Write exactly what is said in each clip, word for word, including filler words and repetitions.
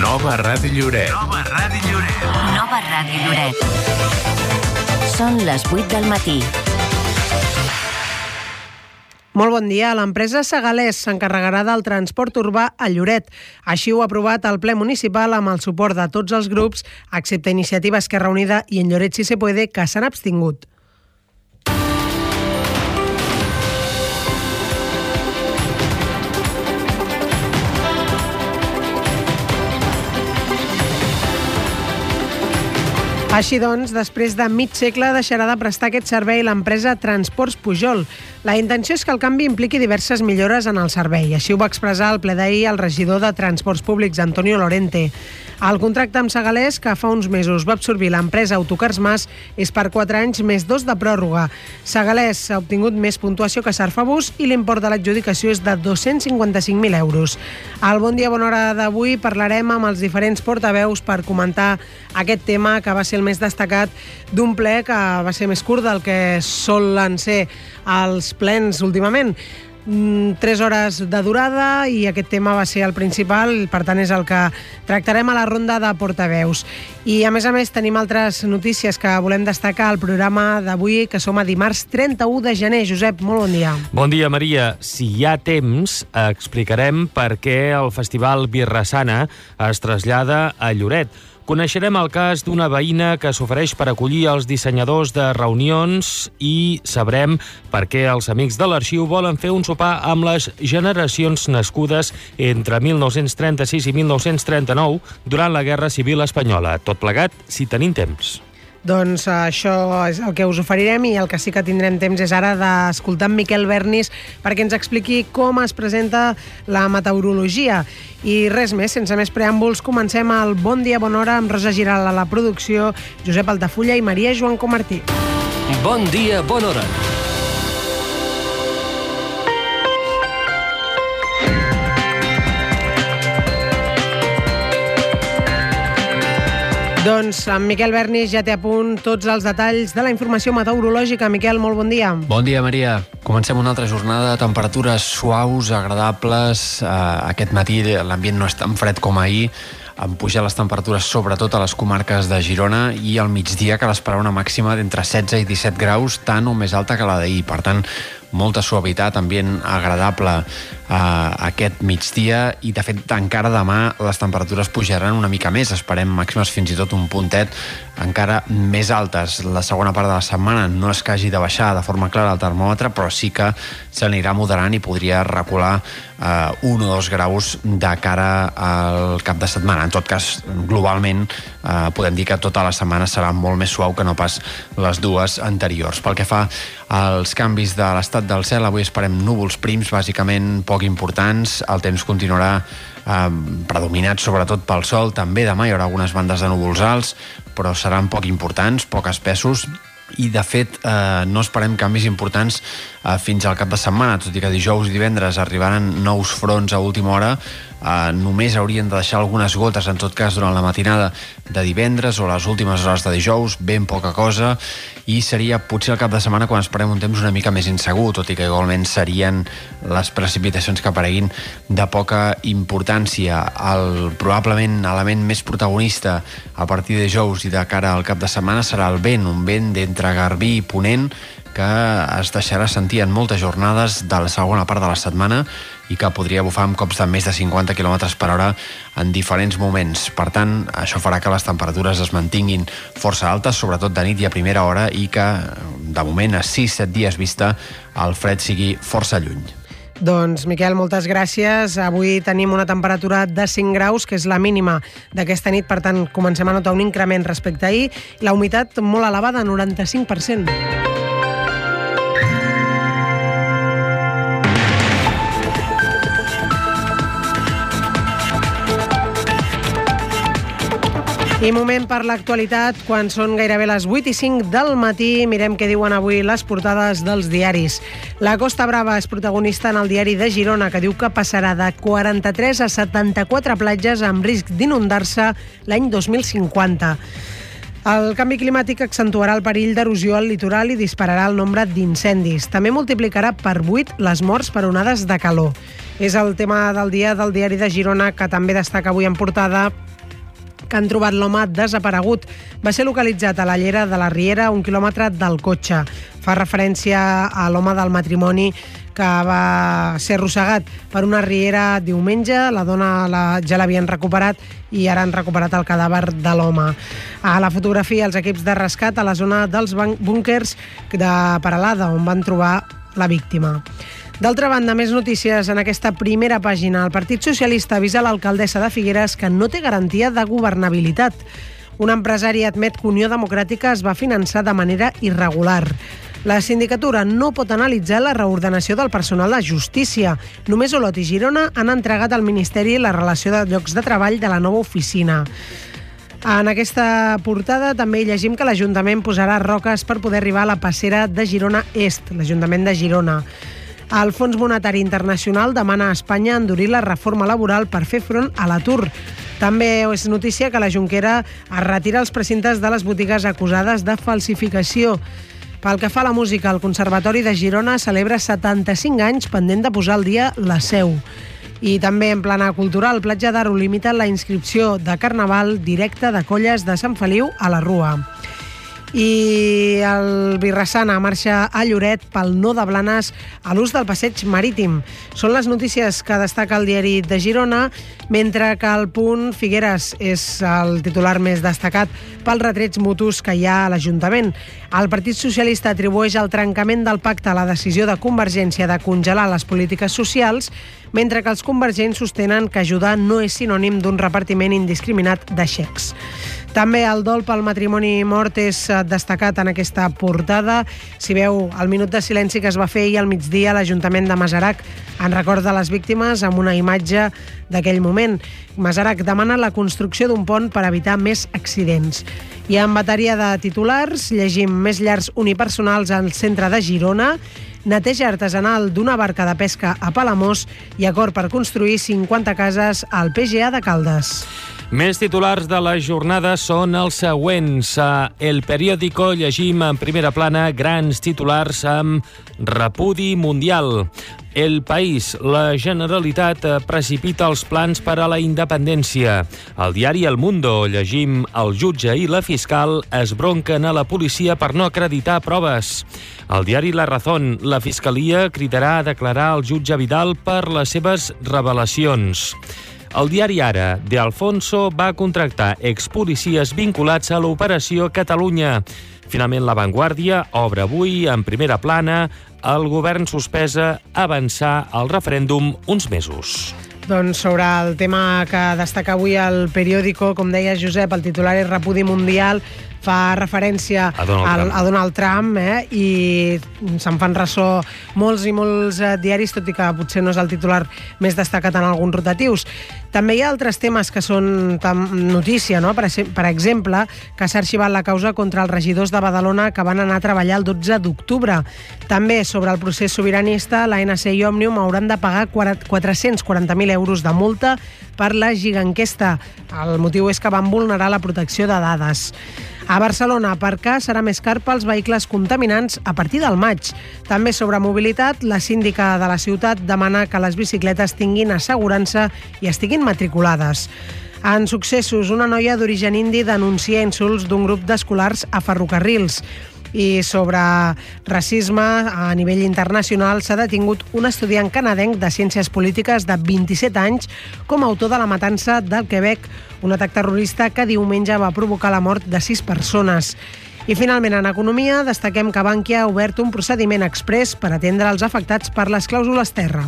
Nova Ràdio Lloret. Nova Ràdio Lloret. Nova Ràdio Lloret. Són les vuit del matí. Molt bon dia. L'empresa Segalés s'encarregarà del transport urbà a Lloret. Així ho ha aprovat el ple municipal amb el suport de tots els grups, excepte Iniciativa Esquerra Unida i en Lloret Si Se Puede, que s'han abstingut. Així doncs, després de mig segle deixarà de prestar aquest servei l'empresa Transports Pujol. La intenció és que el canvi impliqui diverses millores en el servei. Així ho va expressar al ple d'ahir el regidor de Transports Públics, Antonio Lorente. El contracte amb Segalés, que fa uns mesos va absorbir l'empresa Autocars Mas, és per quatre anys més dos de pròrroga. Segalés ha obtingut més puntuació que Sarfabus i l'import de l'adjudicació és de dos-cents cinquanta-cinc mil euros. Al Bon Dia, Bona Hora d'avui parlarem amb els diferents portaveus per comentar aquest tema, que va ser el més destacat d'un ple que va ser més curt del que solen ser els plens últimament. Tres hores de durada i aquest tema va ser el principal, per tant és el que tractarem a la ronda de portaveus. I a més a més tenim altres notícies que volem destacar al programa d'avui, que som a dimarts trenta-u de gener. Josep, molt bon dia. Bon dia, Maria. Si hi ha temps, explicarem per què el Festival Birrassana es trasllada a Lloret. Coneixerem el cas d'una veïna que s'ofereix per acollir els dissenyadors de reunions i sabrem per què els Amics de l'Arxiu volen fer un sopar amb les generacions nascudes entre mil nou-cents trenta-sis i mil nou-cents trenta-nou durant la Guerra Civil Espanyola. Tot plegat, si tenim temps. Doncs això és el que us oferirem i el que sí que tindrem temps és ara d'escoltar en Miquel Bernis perquè ens expliqui com es presenta la meteorologia. I res més, sense més preàmbuls, comencem el Bon Dia, Bona Hora amb Rosa Giral a la producció, Josep Altafulla i Maria Joan Comartí. Bon dia, bona hora. Doncs en Miquel Bernis ja té a punt tots els detalls de la informació meteorològica. Miquel, molt bon dia. Bon dia, Maria. Comencem una altra jornada, temperatures suaus, agradables. Uh, aquest matí l'ambient no és tan fred com ahir, han pujat les temperatures sobretot a les comarques de Girona i al migdia cal esperar una màxima d'entre setze i disset graus, tant o més alta que la d'ahir. Per tant, molta suavitat, ambient agradable eh, aquest migdia i de fet encara demà les temperatures pujaran una mica més, esperem màximes fins i tot un puntet encara més altes. La segona part de la setmana no és que hagi de baixar de forma clara el termòmetre, però sí que s'anirà moderant i podria recular eh, un o dos graus de cara al cap de setmana. En tot cas, globalment eh, podem dir que tota la setmana serà molt més suau que no pas les dues anteriors. Pel que fa als canvis de l'estat del cel, avui esperem núvols prims, bàsicament poc importants. El temps continuarà eh, predominat sobretot pel sol. També demà hi haurà algunes bandes de núvols alts, però seran poc importants, poc espessos, i de fet eh, no esperem canvis importants eh, fins al cap de setmana, tot i que dijous i divendres arribaran nous fronts a última hora. Uh, només haurien de deixar algunes gotes en tot cas durant la matinada de divendres o les últimes hores de dijous, ben poca cosa, i seria potser el cap de setmana quan esperem un temps una mica més insegur, tot i que igualment serien les precipitacions que apareguin de poca importància. El probablement element més protagonista a partir de dijous i de cara al cap de setmana serà el vent, un vent d'entre Garbí i Ponent que es deixarà sentir en moltes jornades de la segona part de la setmana i que podria bufar amb cops de més de cinquanta quilòmetres per hora en diferents moments. Per tant, això farà que les temperatures es mantinguin força altes, sobretot de nit i a primera hora, i que, de moment, a sis set dies vista, el fred sigui força lluny. Doncs, Miquel, moltes gràcies. Avui tenim una temperatura de cinc graus, que és la mínima d'aquesta nit, per tant, comencem a notar un increment respecte a ahir. La humitat molt elevada, noranta-cinc per cent. I moment per l'actualitat, quan són gairebé les vuit i cinc del matí. Mirem què diuen avui les portades dels diaris. La Costa Brava és protagonista en el diari de Girona, que diu que passarà de quaranta-tres a setanta-quatre platges amb risc d'inundar-se l'any dos mil cinquanta. El canvi climàtic accentuarà el perill d'erosió al litoral i dispararà el nombre d'incendis. També multiplicarà per vuit les morts per onades de calor. És el tema del dia del diari de Girona, que també destaca avui en portada que han trobat l'home desaparegut. Va ser localitzat a la llera de la Riera, un quilòmetre del cotxe. Fa referència a l'home del matrimoni que va ser arrossegat per una riera diumenge. La dona la, ja l'havien recuperat i ara han recuperat el cadàver de l'home. A la fotografia, els equips de rescat a la zona dels búnquers de Peralada, on van trobar la víctima. D'altra banda, més notícies en aquesta primera pàgina. El Partit Socialista avisa l'alcaldessa de Figueres que no té garantia de governabilitat. Un empresari admet que Unió Democràtica es va finançar de manera irregular. La sindicatura no pot analitzar la reordenació del personal de justícia. Només Olot i Girona han entregat al Ministeri la relació de llocs de treball de la nova oficina. En aquesta portada també llegim que l'Ajuntament posarà roques per poder arribar a la passera de Girona Est, l'Ajuntament de Girona. El Fons Monetari Internacional demana a Espanya endurir la reforma laboral per fer front a l'atur. També és notícia que la Jonquera es retira els precintes de les botigues acusades de falsificació. Pel que fa a la música, el Conservatori de Girona celebra setanta-cinc anys pendent de posar al dia la seu. I també en plana cultural, Platja d'Aro limita la inscripció de Carnaval directe de colles de Sant Feliu a la Rua. I el Birrassana marxa a Lloret pel no de Blanes a l'ús del passeig marítim. Són les notícies que destaca el diari de Girona, mentre que el Punt Figueres és el titular més destacat pels retrets mutus que hi ha a l'Ajuntament. El Partit Socialista atribueix el trencament del pacte a la decisió de Convergència de congelar les polítiques socials, mentre que els convergents sostenen que ajudar no és sinònim d'un repartiment indiscriminat de xecs. També el dol pel matrimoni mort és destacat en aquesta portada. Si veu el minut de silenci que es va fer ahir al migdia a l'Ajuntament de Masarac en record de les víctimes amb una imatge d'aquell moment. Masarac demana la construcció d'un pont per evitar més accidents. I en bateria de titulars llegim més llars unipersonals al centre de Girona, neteja artesanal d'una barca de pesca a Palamós i acord per construir cinquanta cases al P G A de Caldes. Més titulars de la jornada són els següents. A El Periódico llegim en primera plana grans titulars amb repudi mundial. El País, la Generalitat precipita els plans per a la independència. Al diari El Mundo llegim el jutge i la fiscal es bronquen a la policia per no acreditar proves. Al diari La Razón, la Fiscalia cridarà a declarar el jutge Vidal per les seves revelacions. El diari Ara, De Alfonso va contractar expolicies vinculats a l'Operació Catalunya. Finalment, La Vanguardia obre avui en primera plana el govern sospesa avançar al referèndum uns mesos. Doncs sobre el tema que destaca avui el Periódico, com deia Josep, el titular és repudi mundial, fa referència a Donald al, Trump, a Donald Trump eh? I se'n fan ressò molts i molts eh, diaris, tot i que potser no és el titular més destacat en alguns rotatius. També hi ha altres temes que són notícia, no? Per, per exemple, que s'ha arxivat la causa contra els regidors de Badalona que van anar a treballar el dotze d'octubre. També sobre el procés sobiranista, l'A N C i Òmnium hauran de pagar quatre-cents quaranta mil euros de multa per la giganquesta. El motiu és que van vulnerar la protecció de dades. A Barcelona, aparcar serà més car pels vehicles contaminants a partir del maig. També sobre mobilitat, la síndica de la ciutat demana que les bicicletes tinguin assegurança i estiguin matriculades. En successos, una noia d'origen indi denuncia insults d'un grup d'escolars a ferrocarrils. I sobre racisme, a nivell internacional, s'ha detingut un estudiant canadenc de Ciències Polítiques de vint-i-set anys com a autor de la matança del Quebec, un atac terrorista que diumenge va provocar la mort de sis persones. I finalment, en economia, destaquem que Bankia ha obert un procediment exprés per atendre els afectats per les clàusules terra.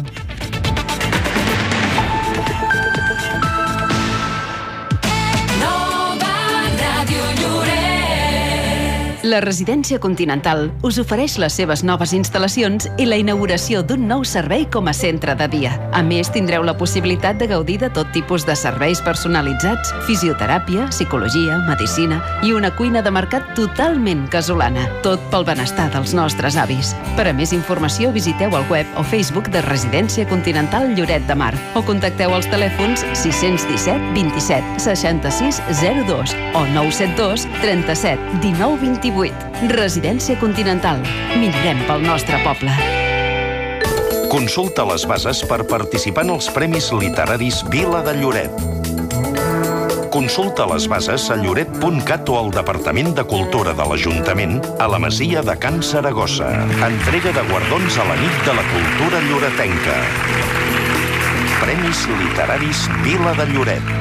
La Residència Continental us ofereix les seves noves instal·lacions i la inauguració d'un nou servei com a centre de dia. A més, tindreu la possibilitat de gaudir de tot tipus de serveis personalitzats, fisioteràpia, psicologia, medicina i una cuina de mercat totalment casolana. Tot pel benestar dels nostres avis. Per a més informació, visiteu el web o Facebook de Residència Continental Lloret de Mar o contacteu als telèfons sis un set, vint-i-set, seixanta-sis, zero dos o nou set dos, trenta-set, dinou, vint-i-vuit. Residència Continental. Millorem pel nostre poble. Consulta les bases per participar en els Premis Literaris Vila de Lloret. Consulta les bases a lloret punt cat o al Departament de Cultura de l'Ajuntament a la Masia de Can Saragossa. Entrega de guardons a la nit de la cultura lloretenca. Premis literaris Vila de Lloret.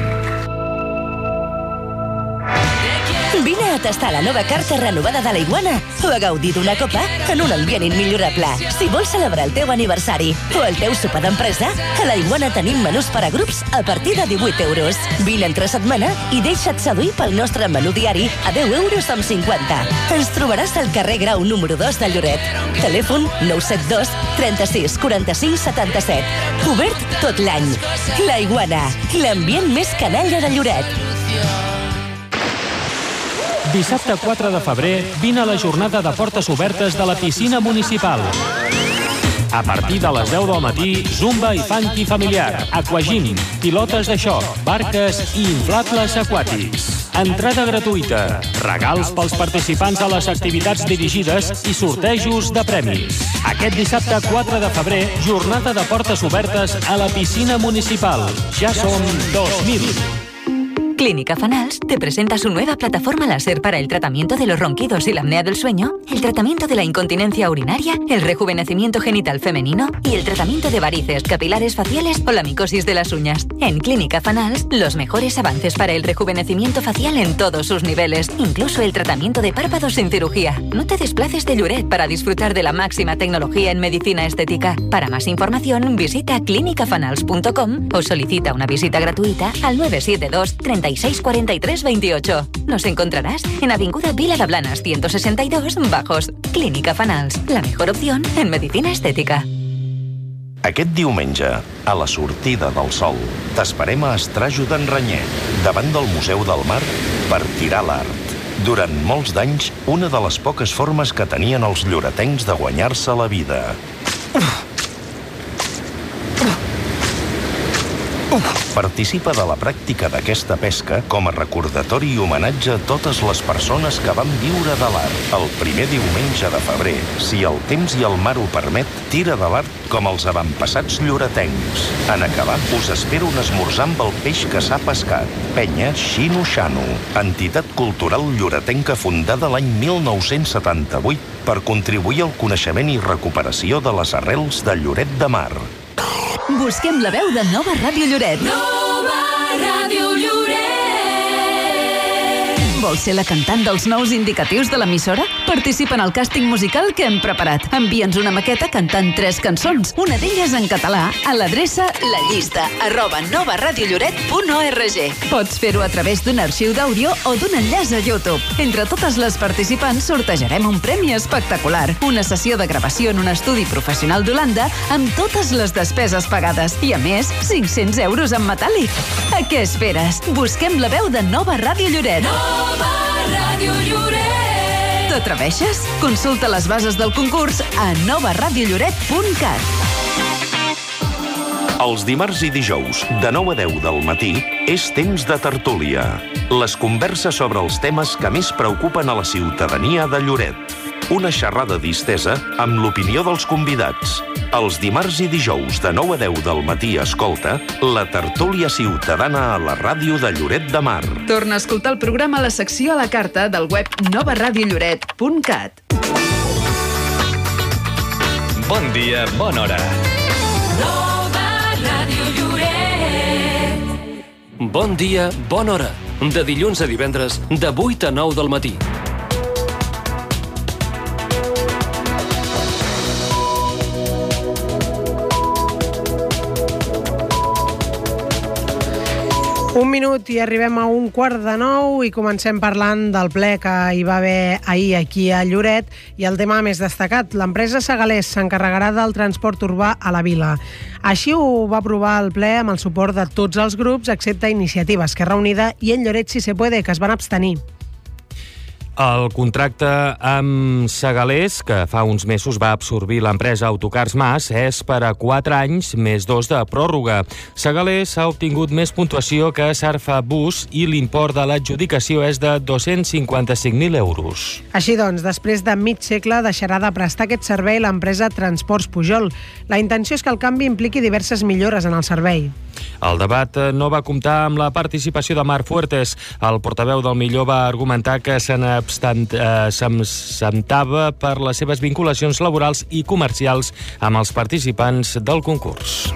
Vine a tastar la nova carta renovada de la Iguana o a gaudir d'una copa en un ambient immillorable. Si vols celebrar el teu aniversari o el teu sopar d'empresa, a la Iguana tenim menús per a grups a partir de divuit euros. Vine entre setmana i deixa't seduir pel nostre menú diari a deu euros amb cinquanta. Ens trobaràs al carrer Grau número dos de Lloret. Telèfon nou set dos, trenta-sis, quaranta-cinc, setanta-set. Obert tot l'any. La Iguana, l'ambient més canalla de Lloret. Dissabte quatre de febrer, vine a la jornada de portes obertes de la piscina municipal. A partir de les deu del matí, zumba i funky familiar, aquagym, pilotes de xoc, barques i inflables aquàtics. Entrada gratuïta, regals pels participants a les activitats dirigides i sortejos de premis. Aquest dissabte quatre de febrer, jornada de portes obertes a la piscina municipal. Ja som dos mil. Clínica Fanals te presenta su nueva plataforma láser para el tratamiento de los ronquidos y la apnea del sueño, el tratamiento de la incontinencia urinaria, el rejuvenecimiento genital femenino y el tratamiento de varices, capilares faciales o la micosis de las uñas. En Clínica Fanals, los mejores avances para el rejuvenecimiento facial en todos sus niveles, incluso el tratamiento de párpados sin cirugía. No te desplaces de Lloret para disfrutar de la máxima tecnología en medicina estética. Para más información, visita clínica fanals punto com o solicita una visita gratuita al nueve siete dos, treinta y seis, cuarenta y tres, veintiocho. Nos encontrarás en Avinguda Vila de Blanes ciento sesenta y dos, Bajos. Clínica Fanals, la mejor opción en medicina estética. Aquest diumenge, a la sortida del sol, t'esperem a Estrajo d'en Ranyer, davant del Museu del Mar, per tirar l'art. Durant molts d'anys, una de les poques formes que tenien els lloretencs de guanyar-se la vida. Participa de la pràctica d'aquesta pesca com a recordatori i homenatge a totes les persones que van viure de l'art. El primer diumenge de febrer, si el temps i el mar ho permet, tira de l'art com els avantpassats lloretencs. En acabar, us espera un esmorzar amb el peix que s'ha pescat. Penya Xino Xano, entitat cultural lloretenca fundada l'any mil nou-cents setanta-vuit per contribuir al coneixement i recuperació de les arrels de Lloret de Mar. Busquem la veu de Nova Ràdio Lloret. Nova Ràdio Lloret. Vols ser la cantant dels nous indicatius de l'emissora? Participa en el càsting musical que hem preparat. Envia'ns una maqueta cantant tres cançons, una d'elles en català, a l'adreça lallista arroba novaradiolloret punt org. Pots fer-ho a través d'un arxiu d'àudio o d'un enllaç a YouTube. Entre totes les participants sortejarem un premi espectacular, una sessió de gravació en un estudi professional d'Holanda amb totes les despeses pagades i, a més, cinc-cents euros en metàl·lic. A què esperes? Busquem la veu de Nova Ràdio Lloret. Nova Ràdio Lloret. T'atreveixes? Consulta les bases del concurs a novaradiolloret punt cat. Els dimarts i dijous, de nou a deu del matí, és temps de tertúlia. Les converses sobre els temes que més preocupen a la ciutadania de Lloret. Una xerrada distesa amb l'opinió dels convidats. Els dimarts i dijous, de nou a deu del matí, escolta la tertúlia ciutadana a la ràdio de Lloret de Mar. Torna a escoltar el programa a la secció a la carta del web novaradiolloret punt cat. Bon dia, bona hora. Nova Ràdio Lloret. Bon dia, bona hora. De dilluns a divendres, de vuit a nou del matí. Un minut i arribem a un quart de nou i comencem parlant del ple que hi va haver ahir aquí a Lloret i el tema més destacat, l'empresa Segalés s'encarregarà del transport urbà a la vila. Així ho va aprovar el ple amb el suport de tots els grups excepte Iniciativa, Esquerra Unida i En Lloret Si Se Puede, que es van abstenir. El contracte amb Segalés, que fa uns mesos va absorbir l'empresa Autocars Mas, és per a quatre anys més dos de pròrroga. Segalés ha obtingut més puntuació que Sarfa Bus i l'import de l'adjudicació és de dos-cents cinquanta-cinc mil euros. Així doncs, després de mig segle deixarà de prestar aquest servei l'empresa Transports Pujol. La intenció és que el canvi impliqui diverses millores en el servei. El debat no va comptar amb la participació de Marc Fuertes. El portaveu del Millor va argumentar que se n'absentava per les seves vinculacions laborals i comercials amb els participants del concurs.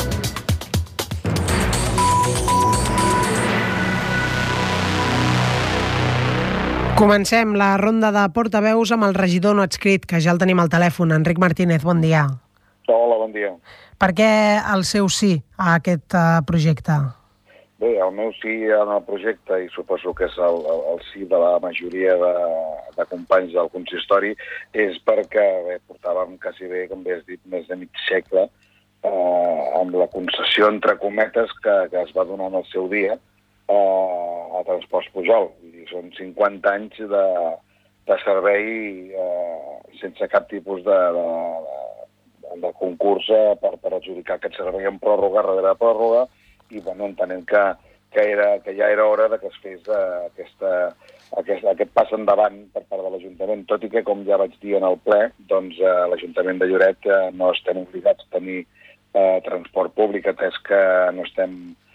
Comencem la ronda de portaveus amb el regidor no adscrit, que ja el tenim al telèfon. Enric Martínez, bon dia. Hola, bon dia. Per què el seu sí a aquest uh, projecte? Bé, el meu sí en el projecte, i suposo que és el, el, el sí de la majoria de, de companys del consistori, és perquè bé, portàvem quasi bé, com bé has dit, més de mig segle eh, amb la concessió, entre cometes, que, que es va donar en el seu dia eh, a Transports Pujol. I són cinquanta anys de, de servei eh, sense cap tipus de... de, de de concurs per, per adjudicar aquest servei en pròrroga darrere pròrroga i bueno, entenem que, que, era, que ja era hora de que es fes uh, aquesta, aquest, aquest pas endavant per part de l'Ajuntament, tot i que, com ja vaig dir en el ple, doncs uh, l'Ajuntament de Lloret uh, no estem obligats a tenir uh, transport públic, atès que no estem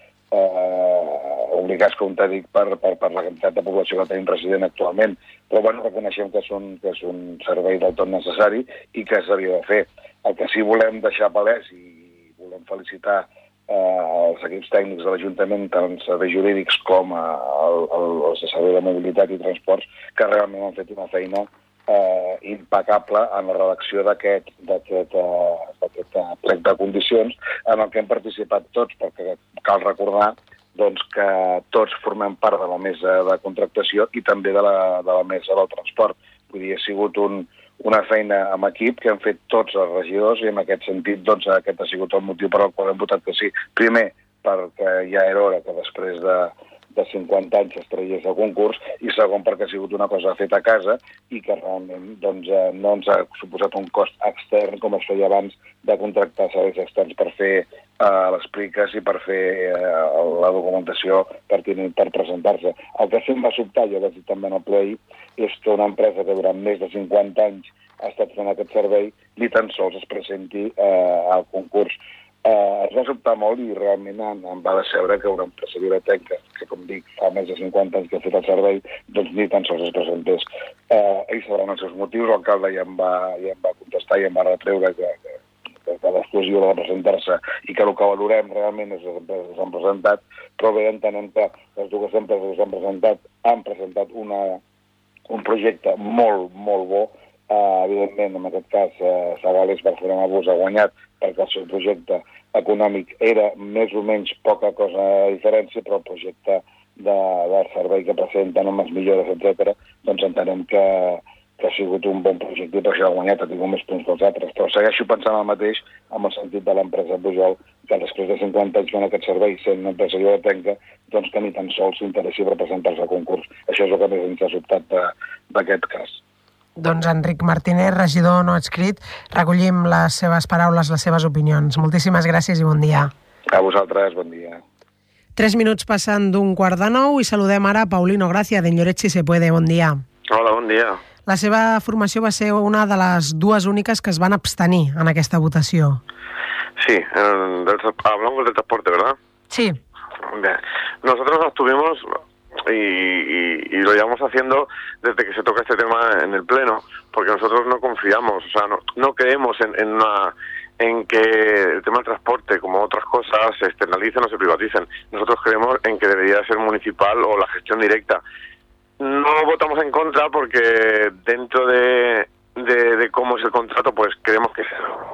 uh, obligats, com t'he dit, per, per, per la quantitat de població que tenim resident actualment, però bueno, reconeixem que és un, que és un servei del tot necessari i que s'havia de fer. El que sí volem deixar palès i volem felicitar eh, els equips tècnics de l'Ajuntament, tant serveis jurídics com el, el, els de servei de mobilitat i transports, que realment han fet una feina eh, impecable en la redacció d'aquest d'aquest eh, plec de condicions en el que hem participat tots, perquè cal recordar doncs, que tots formem part de la mesa de contractació i també de la, de la mesa del transport. Vull dir, ha sigut un una feina amb equip que han fet tots els regidors i en aquest sentit doncs, aquest ha sigut el motiu per al qual hem votat que sí. Primer, perquè ja era hora que després de, de cinquanta anys es tragués el concurs i segon, perquè ha sigut una cosa feta a casa i que realment doncs, no ens ha suposat un cost extern com es feia abans de contractar serveis externs per fer eh, les pliques i per fer eh, la documentació pertinent per presentar-se. El que sí em va sobtar, jo vaig dir també en el ple ahir, és que una empresa que durant més de cinquanta anys ha estat fent aquest servei ni tan sols es presenti eh, al concurs. Eh, es va sobtar molt i realment em, em va decebre que una empresa lloretenca, que com dic fa més de cinquanta anys que ha fet el servei, doncs ni tan sols es presentés. Eh, ells sabran els seus motius, l'alcalde ja em va, ja em va contestar i em va retreure que, que, que, que l'exclusió de presentar-se i que el que valorem realment és les empreses que s'han presentat, però bé entenem que les dues empreses que s'han presentat han presentat una un projecte molt, molt bo. Uh, evidentment, en aquest cas, uh, Segalés Barcelona Bus ha guanyat perquè el seu projecte econòmic era més o menys poca cosa de diferència, però el projecte de, del servei que presenten amb les millores, etcètera, doncs entenem que, que ha sigut un bon projecte i per això ha guanyat, ha tingut més punts que els altres. Però segueixo pensant el mateix amb el sentit de l'empresa Pujol, que després de cinquanta anys fent aquest servei sent una empresa lloretenca, doncs que ni tan sols s'interessi per presentar-se al concurs. Això és el que més ens ha sobtat d'aquest cas. Doncs Enric Martínez, regidor no adscrit, recollim les seves paraules, les seves opinions. Moltíssimes gràcies i bon dia. A vosaltres, bon dia. Tres minuts passant d'un quart de nou i saludem ara a Paulino Gracia, d'en Lloret si se puede. Bon dia. Hola, bon dia. La seva formació va ser una de les dues úniques que es van abstenir en aquesta votació. Sí, eh, del, hablamos del transporte, ¿verdad? Sí. Bien. Nosotros nos tuvimos y, y, y lo llevamos haciendo desde que se toca este tema en el Pleno, porque nosotros no confiamos, o sea, no, no creemos en, en, una, en que el tema del transporte, como otras cosas, se externalicen o se privaticen. Nosotros creemos en que debería ser municipal o la gestión directa. No votamos en contra porque dentro de, de, de cómo es el contrato, pues creemos que es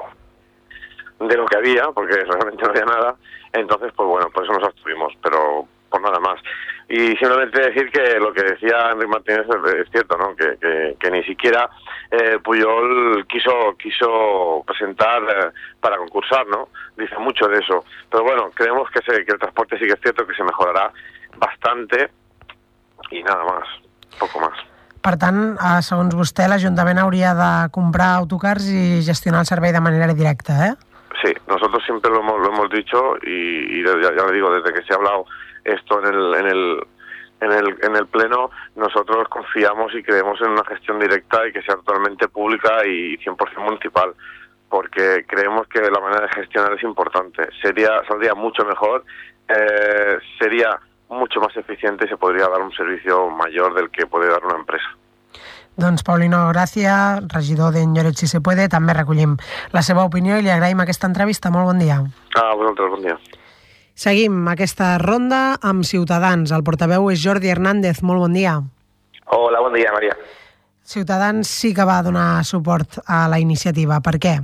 de lo que había, porque realmente no había nada. Entonces, pues bueno, por eso nos abstuvimos, pero por nada más. Y simplemente decir que lo que decía Enric Martínez es, es cierto, ¿no? Que, que, que ni siquiera eh, Pujol quiso quiso presentar eh, para concursar, ¿no? Dice mucho de eso. Pero bueno, creemos que, se, que el transporte sí que es cierto que se mejorará bastante y nada más, poco más. Per tant, eh, segons vostè, l'Ajuntament hauria de comprar autocars i gestionar el servei de manera directa, ¿eh? Sí, nosotros siempre lo hemos, lo hemos dicho y, y ya, ya le digo, desde que se ha hablado esto en el, en el en el en el pleno, nosotros confiamos y creemos en una gestión directa y que sea totalmente pública y cien por ciento municipal, porque creemos que la manera de gestionar es importante. Sería saldría mucho mejor, eh, sería mucho más eficiente y se podría dar un servicio mayor del que puede dar una empresa. Doncs Paulino Gràcia, regidor d'Enlloret Si Se Puede, també recollim la seva opinió i li agraïm aquesta entrevista. Molt bon dia. Ah, vosaltres, bon dia. Seguim aquesta ronda amb Ciutadans. El portaveu és Jordi Hernández. Molt bon dia. Hola, bon dia, Maria. Ciutadans sí que va donar suport a la iniciativa. Per què?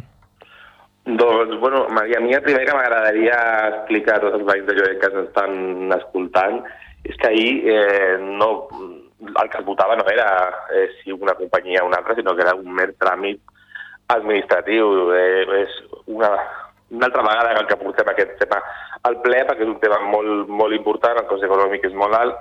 Doncs, bueno, Maria, a mi el primer que m'agradaria explicar a tots els veïns de Lloret que ens estan escoltant és que ahir eh, no... el que es votava no era eh, si una companyia o una altra, sinó que era un mer tràmit administratiu. Eh, és una, una altra vegada que portem aquest tema al ple, perquè és un tema molt, molt important, el cost econòmic és molt alt,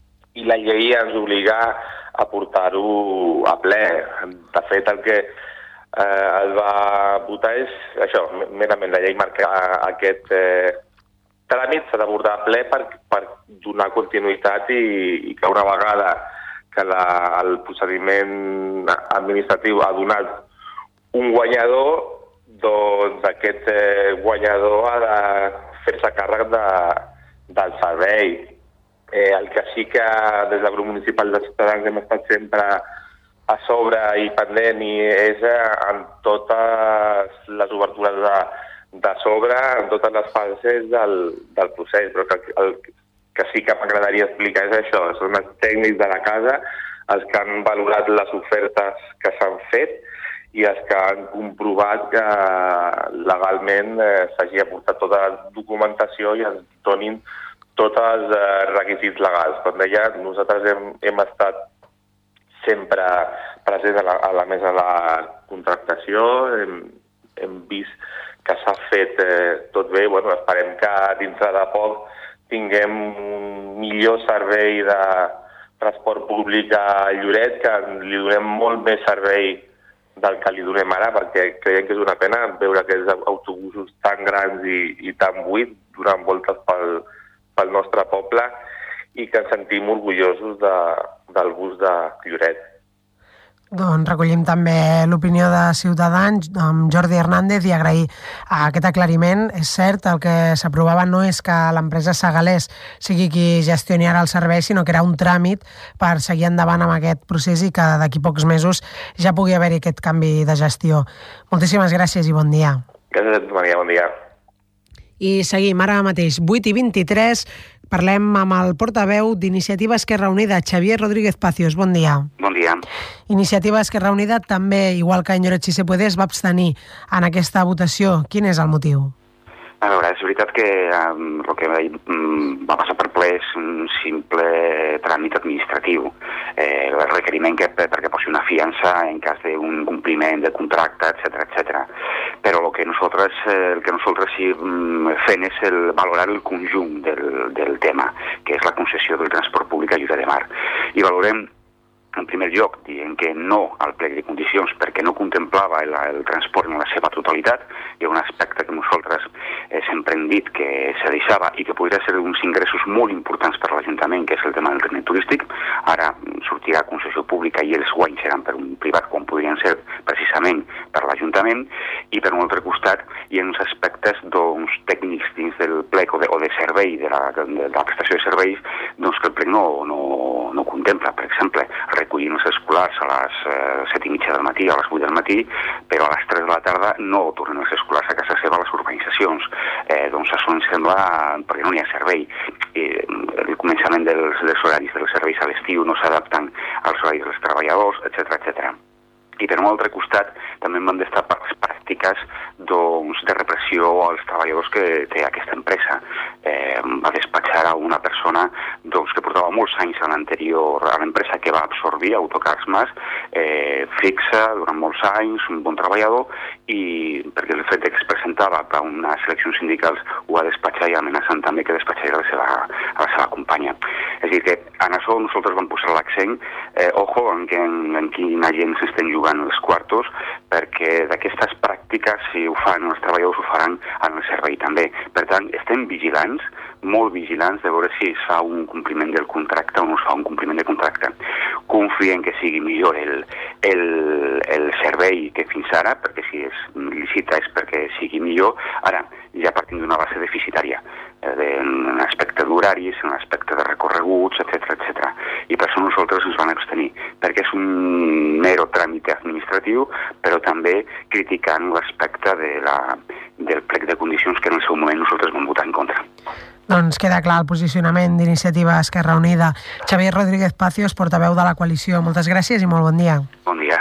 i la llei ens obliga a portar-ho a ple. De fet, el que eh, es va votar és això, merament la llei marca aquest eh, tràmit, s'ha d'abordar a ple per, per donar continuïtat i, i que una vegada que la, el procediment administratiu ha donat un guanyador, doncs aquest eh, guanyador ha de fer-se càrrec de, del servei. Eh, el que sí que des del grup municipal de Ciutadans hem estat sempre a sobre i pendent i és en totes les obertures de, de sobre, en totes les fases del, del procés, però que el que sí que m'agradaria explicar és això, són els tècnics de la casa els que han valorat les ofertes que s'han fet i els que han comprovat que legalment eh, s'hagi aportat tota la documentació i ens donin tots els eh, requisits legals. Com deia, nosaltres hem, hem estat sempre presents a la, a la mesa de la contractació, hem, hem vist que s'ha fet eh, tot bé. Bueno, esperem que dintre de poc tinguem un millor servei de transport públic a Lloret, que li donem molt més servei del que li donem ara, perquè creiem que és una pena veure aquests autobusos tan grans i, i tan buits donant voltes pel, pel nostre poble i que ens sentim orgullosos de, del bus de Lloret. Doncs recollim també l'opinió de Ciutadans amb Jordi Hernández i agrair aquest aclariment. És cert, el que s'aprovava no és que l'empresa Segalés sigui qui gestioni ara el servei, sinó que era un tràmit per seguir endavant amb aquest procés i que d'aquí pocs mesos ja pugui haver-hi aquest canvi de gestió. Moltíssimes gràcies i bon dia. Gràcies a tu, Maria, bon dia. I seguim ara mateix, vuit i vint-i-tres, parlem amb el portaveu d'Iniciativa Esquerra Unida, Xavier Rodríguez Pacios. Bon dia. Bon dia. Iniciativa Esquerra Unida també, igual que Enlloret Si Se Puede, es va abstenir en aquesta votació. Quin és el motiu? A veure, és veritat que um, el que va passar per ple és un simple tràmit administratiu. Eh, el requeriment que, perquè posi una fiança en cas d'un compliment de contracte, etcètera, etcètera. Però el que nosaltres, el que nosaltres sí fem és el, valorar el conjunt del, del tema, que és la concessió del transport públic a Lloret de Mar. I valorem, en primer lloc, dient que no al plec de condicions perquè no contemplava el, el transport en la seva totalitat. Hi ha un aspecte que nosaltres eh, sempre hem dit que se deixava i que podria ser uns ingressos molt importants per l'Ajuntament, que és el tema del tren turístic. Ara sortirà concessió pública i els guanys seran per un privat, com podrien ser precisament per l'Ajuntament. I per un altre costat hi ha uns aspectes doncs, tècnics dins del plec o de, o de servei, de la, de, de la prestació de serveis, doncs, que el plec no, no, no contempla. Per exemple, recollir els escolars a les eh, set i mitja del matí, a les vuit del matí, però a les tres de la tarda no tornen els escolars a casa seva a les urbanitzacions. Eh, doncs això ens sembla perquè no n'hi ha servei. Eh, el començament dels, dels horaris dels serveis a l'estiu no s'adapten als horaris dels treballadors, etcètera, etcètera. I per un altre costat també en van destapar les pràctiques doncs, de repressió als treballadors que té aquesta empresa. Eh, va despatxar a una persona doncs, que portava molts anys a l'anterior, a l'empresa que va absorbir Autocars Mas, eh, fixa durant molts anys, un bon treballador, i perquè el fet que es presentava per unes eleccions sindicals ho va despatxar i amenaçant també que despatxaria a la seva, a la seva companya. És a dir, que en això nosaltres vam posar l'accent, eh, ojo, en, en, en quina gent s'estan jugant els quartos, perquè d'aquestes pràctiques, si ho fan els treballadors, ho faran en el servei també. Per tant, estem vigilants, molt vigilants, de veure si es fa un compliment del contracte o no es fa un compliment del contracte. Confiem que sigui millor el, el, el servei que fins ara, perquè si es licita és perquè sigui millor. Ara, ja partim d'una base deficitària, en l'aspecte d'horaris, en l'aspecte de recorreguts, etcètera, etcètera. I per això nosaltres ens vam abstenir, perquè és un mero tràmit administratiu, però també criticant l'aspecte de la, del plec de condicions que en el seu moment nosaltres vam votar en contra. Doncs queda clar el posicionament d'Iniciativa Esquerra Unida. Xavier Rodríguez Pacios, portaveu de la coalició. Moltes gràcies i molt bon dia. Bon dia.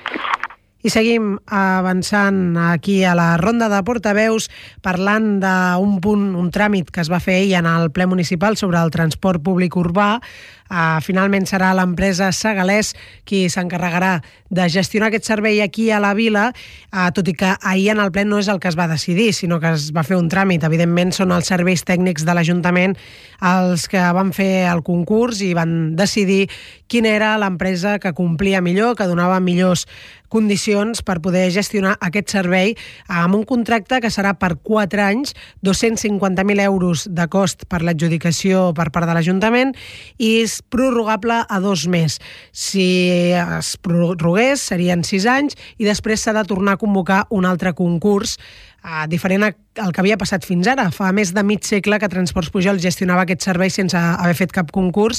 I seguim avançant aquí a la ronda de portaveus parlant d'un punt, un tràmit que es va fer ahir en el ple municipal sobre el transport públic urbà. Uh, finalment serà l'empresa Segalés qui s'encarregarà de gestionar aquest servei aquí a la vila, uh, tot i que ahir en el ple no és el que es va decidir, sinó que es va fer un tràmit. Evidentment són els serveis tècnics de l'Ajuntament els que van fer el concurs i van decidir quina era l'empresa que complia millor, que donava millors condicions per poder gestionar aquest servei amb un contracte que serà per quatre anys, dos-cents cinquanta mil euros de cost per l'adjudicació per part de l'Ajuntament i és prorrogable a dos més. Si es prorrogués serien sis anys i després s'ha de tornar a convocar un altre concurs eh, diferent al que havia passat fins ara. Fa més de mig segle que Transports Pujol gestionava aquest servei sense haver fet cap concurs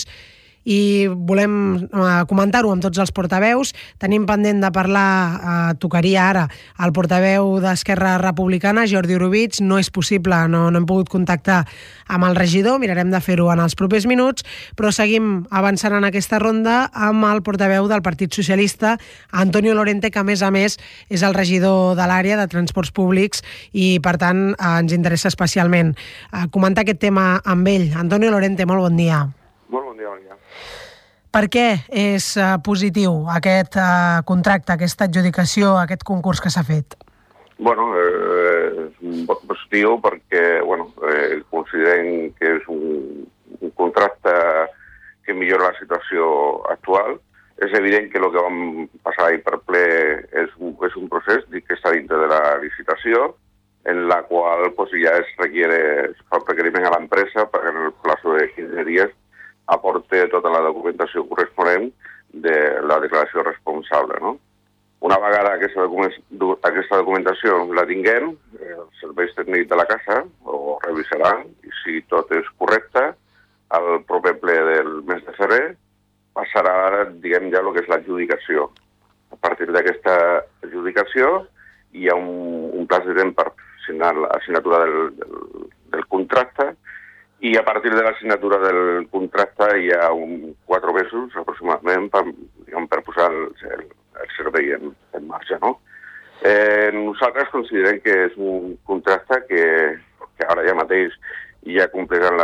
i volem eh, comentar-ho amb tots els portaveus. Tenim pendent de parlar, eh, tocaria ara, el portaveu d'Esquerra Republicana, Jordi Orobitg. No és possible, no, no hem pogut contactar amb el regidor, mirarem de fer-ho en els propers minuts, però seguim avançant en aquesta ronda amb el portaveu del Partit Socialista, Antonio Lorente, que a més a més és el regidor de l'àrea de transports públics i per tant eh, ens interessa especialment eh, comentar aquest tema amb ell. Antonio Lorente, molt bon dia. Molt bon dia, bon dia. Per què és uh, positiu aquest uh, contracte, aquesta adjudicació, aquest concurs que s'ha fet? Bueno, eh, és positiu perquè bueno, eh, considerem que és un, un contracte que millora la situació actual. És evident que el que vam passar ahir per ple és un, és un procés que està dintre de la licitació, en la qual pues, ja es requiere, es fa el requeriment a l'empresa perquè en el plazo de quinze dies aporte tota la documentació corresponent de la declaració responsable. No? Una vegada aquesta, document, aquesta documentació la tinguem, els serveis tècnics de la casa ho revisaran i si tot és correcte, al proper ple del mes de febrer passarà ara, diguem ja, el que és l'adjudicació. A partir d'aquesta adjudicació hi ha un, un plaç de temps per signar la signatura del, del, del contracte i a partir de la signatura del contracte hi ha un quatre mesos aproximadament per, diguem, per posar el, el, el servei en, en marxa. No? Eh, nosaltres considerem que és un contracte que, que ara ja mateix ja compleixen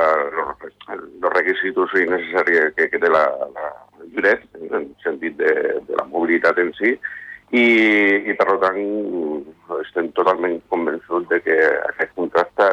els requisits necessaris que, que té la, la Lloret, en el sentit de, de la mobilitat en si, i, i per tant estem totalment convençuts de que aquest contracte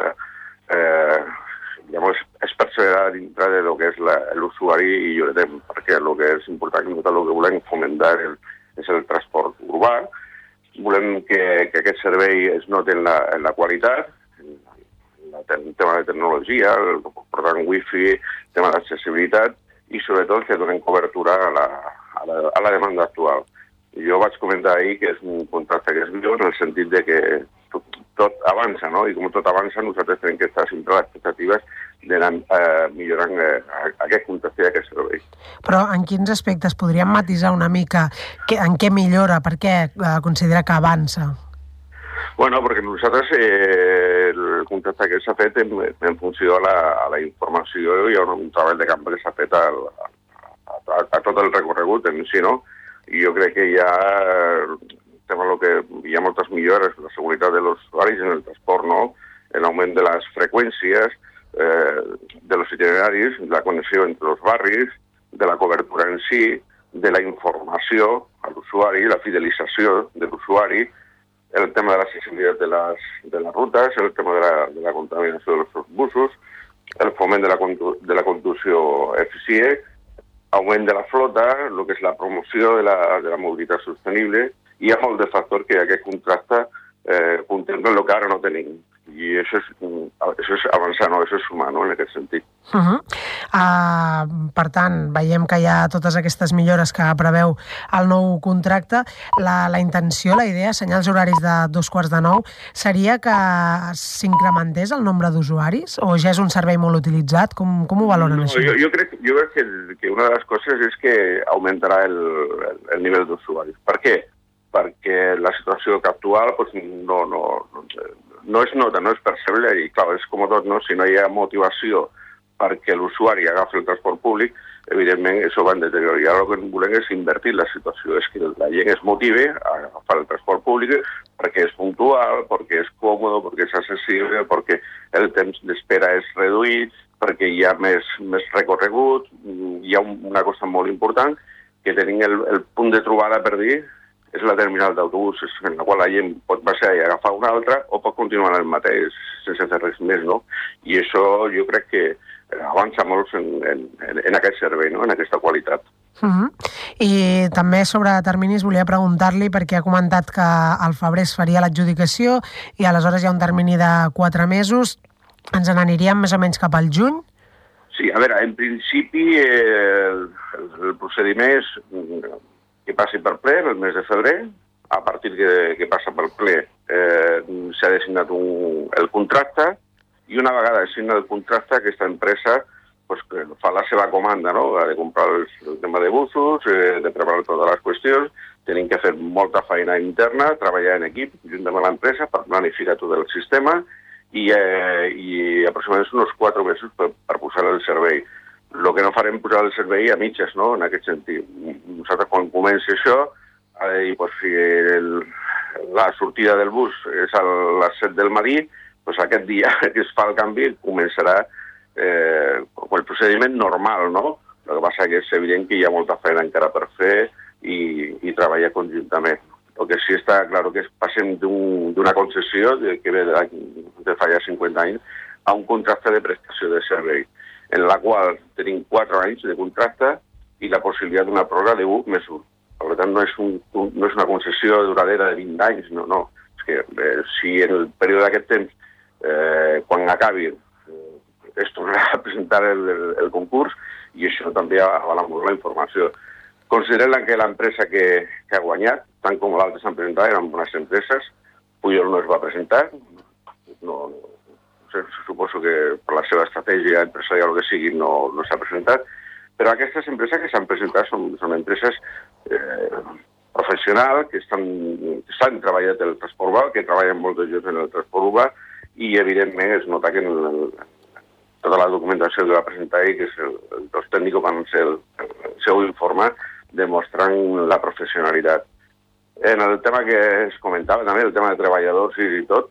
eh, Llavors, es perseverarà dintre de lo que és l'usuari i Lloretem, perquè el que és important i el que volem fomentar el, és el transport urbà. Volem que, que aquest servei es noti en la, en la qualitat, en el tema de tecnologia, el, per tant, wifi, tema d'accessibilitat i sobretot que donem cobertura a la, a la, a la demanda actual. Jo vaig comentar ahir que és un contracte que és millor en el sentit de que tot, tot avança, no? I com tot avança, nosaltres tenim que estar sempre a les expectatives d'anar eh, millorant eh, aquest contracte i aquest servei. Però en quins aspectes podríem matisar una mica que, en què millora, per què eh, considera que avança? Bueno, perquè nosaltres eh, el contracte que s'ha fet en, en funció a la, a la informació i a un, un treball de camp que s'ha fet a, a, a, a tot el recorregut en si, no? I jo crec que hi ha, tema lo que, hi ha moltes millores en la seguretat de los usuaris en el transport, no? En l'augment de les freqüències, eh, usuaris, de la connexió entre els barris, de la cobertura en si, de la informació a l'usuari, la fidelització de l'usuari, el tema de l'accessibilitat de les, de les rutes, el tema de la, de la contaminació dels busos, el foment de la, de la conducció eficient, augment de la flota, el que és la promoció de la, de la mobilitat sostenible. Hi ha molt de factors que aquest contracte eh, contempla el que ara no tenim. I això és, això és avançar, no? Això és sumar, no?, en aquest sentit. Uh -huh. uh, per tant, veiem que hi ha totes aquestes millores que preveu el nou contracte. La, la intenció, la idea, assenyalar els horaris de dos quarts de nou, seria que s'incrementés el nombre d'usuaris o ja és un servei molt utilitzat? Com, com ho valoren, no, això? Jo, jo crec, jo crec que, que una de les coses és que augmentarà el, el, el nivell d'usuaris. Per què? Perquè la situació actual pues, no, no, no, no es nota, no es percebre, i clar, és com tot, no? Si no hi ha motivació perquè l'usuari agafi el transport públic, evidentment això va en deterior. I ara el que volem és invertir la situació, és que la gent es motive a agafar el transport públic perquè és puntual, perquè és còmode, perquè és accessible, perquè el temps d'espera és reduït, perquè hi ha més, més recorregut. Hi ha una cosa molt important, que tenim el, el punt de trobada, per dir, és la terminal d'autobusos, en la qual la gent pot baixar i agafar una altra o pot continuar el mateix sense fer res més, no? I això jo crec que avança molt en, en, en aquest servei, no?, en aquesta qualitat. Uh -huh. I també sobre terminis volia preguntar-li, perquè ha comentat que al febrer es faria l'adjudicació i aleshores hi ha un termini de quatre mesos. Ens n'aniríem més o menys cap al juny? Sí, a veure, en principi eh, el, el procediment és que passi per ple el mes de febrer. A partir que, que passa pel ple eh, s'ha designat un, el contracte, i una vegada designa el contracte, aquesta empresa pues, que fa la seva comanda, no?, ha de comprar el, el tema de busos, eh, de preparar totes les qüestions, tenim que fer molta feina interna, treballar en equip junt amb l'empresa per planificar tot el sistema i, eh, i aproximadament uns quatre mesos per, per posar el servei. El que no farem és posar el servei a mitges, no?, en aquest sentit. Nosaltres, quan comenci això, eh, pues, si el, la sortida del bus és a les set del matí, pues, aquest dia que es fa el canvi començarà eh, el procediment normal, no? El que passa que és evident que hi ha molta feina encara per fer i, i treballar conjuntament. El que sí està clar que passem d'una un, concessió de, que ve de, de fa ja cinquanta anys a un contracte de prestació de servei, en la qual tenim quatre anys de contracte i la possibilitat d'una pròrroga de un més un. Per tant, no és, un, no és una concessió duradera de vint anys, no, no. És que eh, si en el període d'aquest temps, eh, quan acabi, eh, es tornarà a presentar el, el, el concurs, i això també avala molt la informació. Considerant que l'empresa que, que ha guanyat, tant com l'altre s'han presentat, eren bones empreses, Pujol no es va presentar, no, no, suposo que per la seva estratègia empresarial o que sigui no, no s'ha presentat, però aquestes empreses que s'han presentat són, són empreses eh, professionals que estan, que estan treballant el transport urbà, que treballen molts d'ells en el transport urbà, i evidentment es nota que en el, tota la documentació que va presentar i que és el, els tècnics van ser el, el seu informe demostrant la professionalitat. En el tema que es comentava també, el tema de treballadors i tot,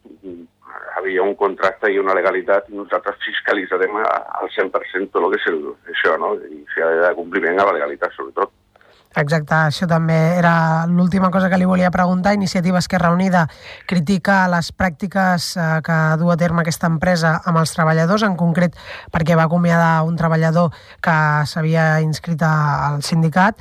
havia un contracte i una legalitat i nosaltres fiscalitzarem al cent per cent tot el que és el, això, no? I si ha de compliment a la legalitat, sobretot. Exacte, això també era l'última cosa que li volia preguntar. Iniciativa Esquerra Unida critica les pràctiques eh, que du a terme aquesta empresa amb els treballadors, en concret perquè va acomiadar un treballador que s'havia inscrit al sindicat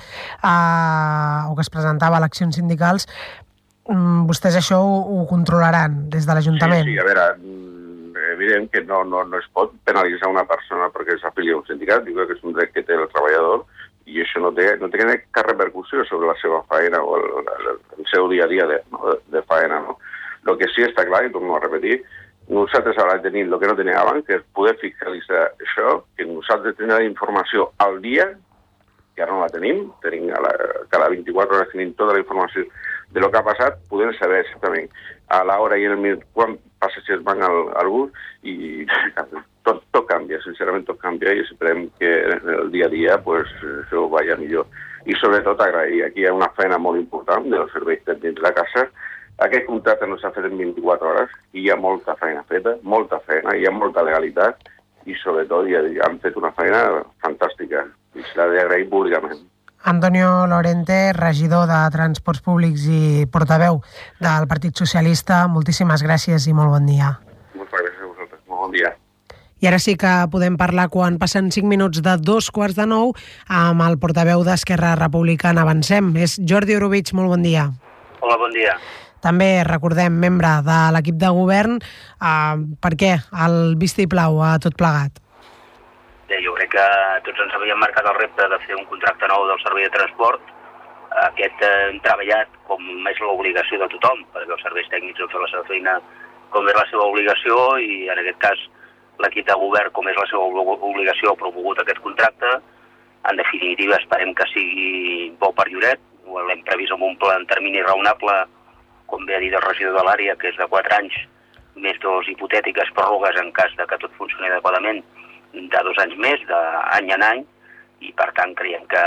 eh, o que es presentava a eleccions sindicals. Mm, vostès això ho, ho controlaran des de l'Ajuntament? Sí, sí, a veure, evident que no, no, no es pot penalitzar una persona perquè s'afilia a un sindicat, diu que és un dret que té el treballador, i això no té, no té cap repercussió sobre la seva feina o el, el, el seu dia a dia de, no, de feina. No? El que sí està clar, i torno a repetir, nosaltres ara tenim el que no tenim abans, que és poder fiscalitzar això, que nosaltres tenim la informació al dia, que ara no la tenim, tenim a la, cada vint-i-quatre hores tenim tota la informació de lo que ha passat, podem saber exactament a l'hora i en el minut quan passatgers van al, al bus, i tot, tot canvia, sincerament tot canvia, i esperem que el dia a dia pues, això vaya millor. I sobretot agrair, aquí hi ha una feina molt important dels serveis tècnics de la casa. Aquest contracte no s'ha fet en vint-i-quatre hores i hi ha molta feina feta, molta feina, hi ha molta legalitat, i sobretot ja, han fet una feina fantàstica i se l'ha d'agrair públicament. Antonio Lorente, regidor de Transports Públics i portaveu del Partit Socialista, moltíssimes gràcies i molt bon dia. Moltes gràcies a vosaltres, molt bon dia. I ara sí que podem parlar quan passen cinc minuts de dos quarts de nou amb el portaveu d'Esquerra Republicana. Avancem. És Jordi Orobitg, molt bon dia. Hola, bon dia. També, recordem, membre de l'equip de govern. Uh, per què el vistiplau a tot plegat? Bé, jo crec que tots ens havíem marcat el repte de fer un contracte nou del servei de transport. Aquest eh, hem treballat com és l'obligació de tothom, perquè els serveis tècnics han fet la seva feina com és la seva obligació i en aquest cas l'equip de govern, com és la seva obligació, ha promogut aquest contracte. En definitiva, esperem que sigui bo per Lloret. L'hem previst amb un pla en termini raonable, com bé ha dit el regidor de l'àrea, que és de quatre anys, més dos hipotètiques pròrrogues en cas de que tot funcioni adequadament, de dos anys més, d'any en any, i per tant creiem que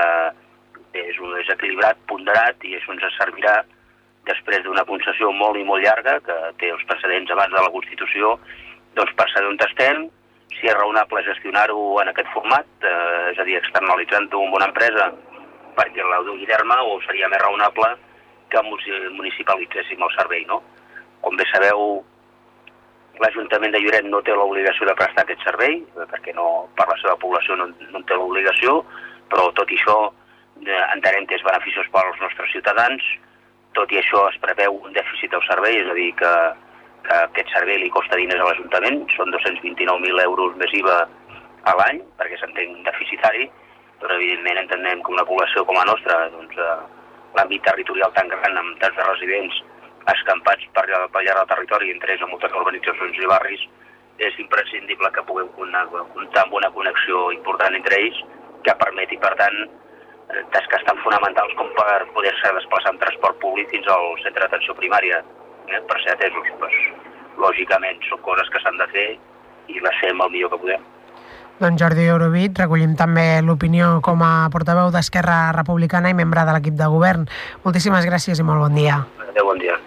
és un desequilibrat, ponderat, i això ens servirà després d'una concessió molt i molt llarga, que té els precedents abans de la Constitució, doncs per saber on estem, si és raonable gestionar-ho en aquest format, eh, és a dir, externalitzant-ho amb una empresa perquè la dugui a terme, o seria més raonable que municipalitzéssim el servei, no? Com bé sabeu, l'Ajuntament de Lloret no té l'obligació de prestar aquest servei, perquè no, per la seva població no, no en té l'obligació, però tot i això eh, entenem que és beneficiós per als nostres ciutadans. Tot i això es preveu un dèficit del servei, és a dir, que que aquest servei li costa diners a l'Ajuntament, són dos-cents vint-i-nou mil euros més I V A a l'any, perquè s'entén deficitari, però evidentment entenem que una població com la nostra, doncs, eh, l'àmbit territorial tan gran, amb tants de residents escampats per, per llarg del territori, entre ells a moltes urbanitzacions i barris, és imprescindible que puguem comptar amb una connexió important entre ells, que permeti, per tant, tasques tan fonamentals com per poder-se desplaçar amb transport públic fins al centre d'atenció primària, eh, per ser atesos. Pues, lògicament, són coses que s'han de fer i les fem el millor que podem. Doncs Jordi Orobitg, recollim també l'opinió com a portaveu d'Esquerra Republicana i membre de l'equip de govern. Moltíssimes gràcies i molt bon dia. Adéu, bon dia.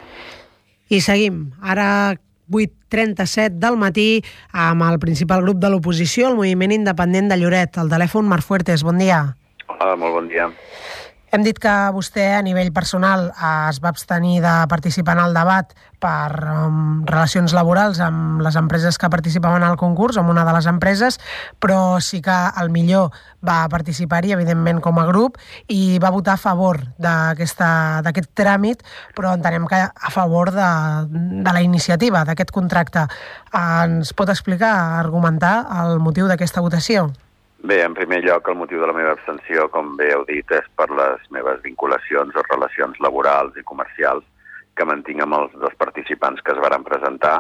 I seguim. Ara vuit trenta-set del matí amb el principal grup de l'oposició, el Moviment Independent de Lloret. Al telèfon, Marc Fuertes, bon dia. Hola, molt bon dia. Hem dit que vostè, a nivell personal, es va abstenir de participar en el debat per um, relacions laborals amb les empreses que participaven al concurs, amb una de les empreses, però sí que al millor va participar-hi, evidentment, com a grup, i va votar a favor d'aquest tràmit, però entenem que a favor de, de la iniciativa, d'aquest contracte. Ens pot explicar, argumentar el motiu d'aquesta votació? Bé, en primer lloc, el motiu de la meva abstenció, com bé heu dit, és per les meves vinculacions o relacions laborals i comercials que mantinc amb els dos participants que es varen presentar,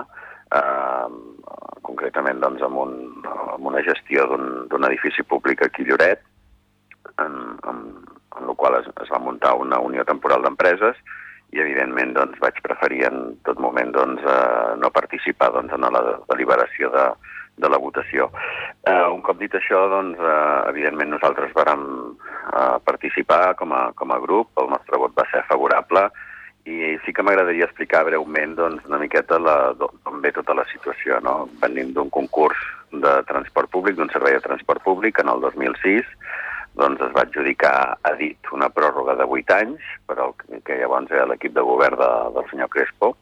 eh, concretament doncs, amb, un, amb una gestió d'un edifici públic aquí a Lloret, en, en, en el qual es, es va muntar una unió temporal d'empreses i, evidentment, doncs, vaig preferir en tot moment doncs, eh, no participar doncs, en la deliberació de de la votació. Eh, un cop dit això, doncs, eh, evidentment nosaltres vàrem eh, participar com a, com a grup, el nostre vot va ser favorable i sí que m'agradaria explicar breument doncs, una miqueta d'on ve tota la situació. No? Venim d'un concurs de transport públic, d'un servei de transport públic, en el dos mil sis, doncs es va adjudicar a dit una pròrroga de vuit anys, per al que llavors era l'equip de govern de, del senyor Crespo,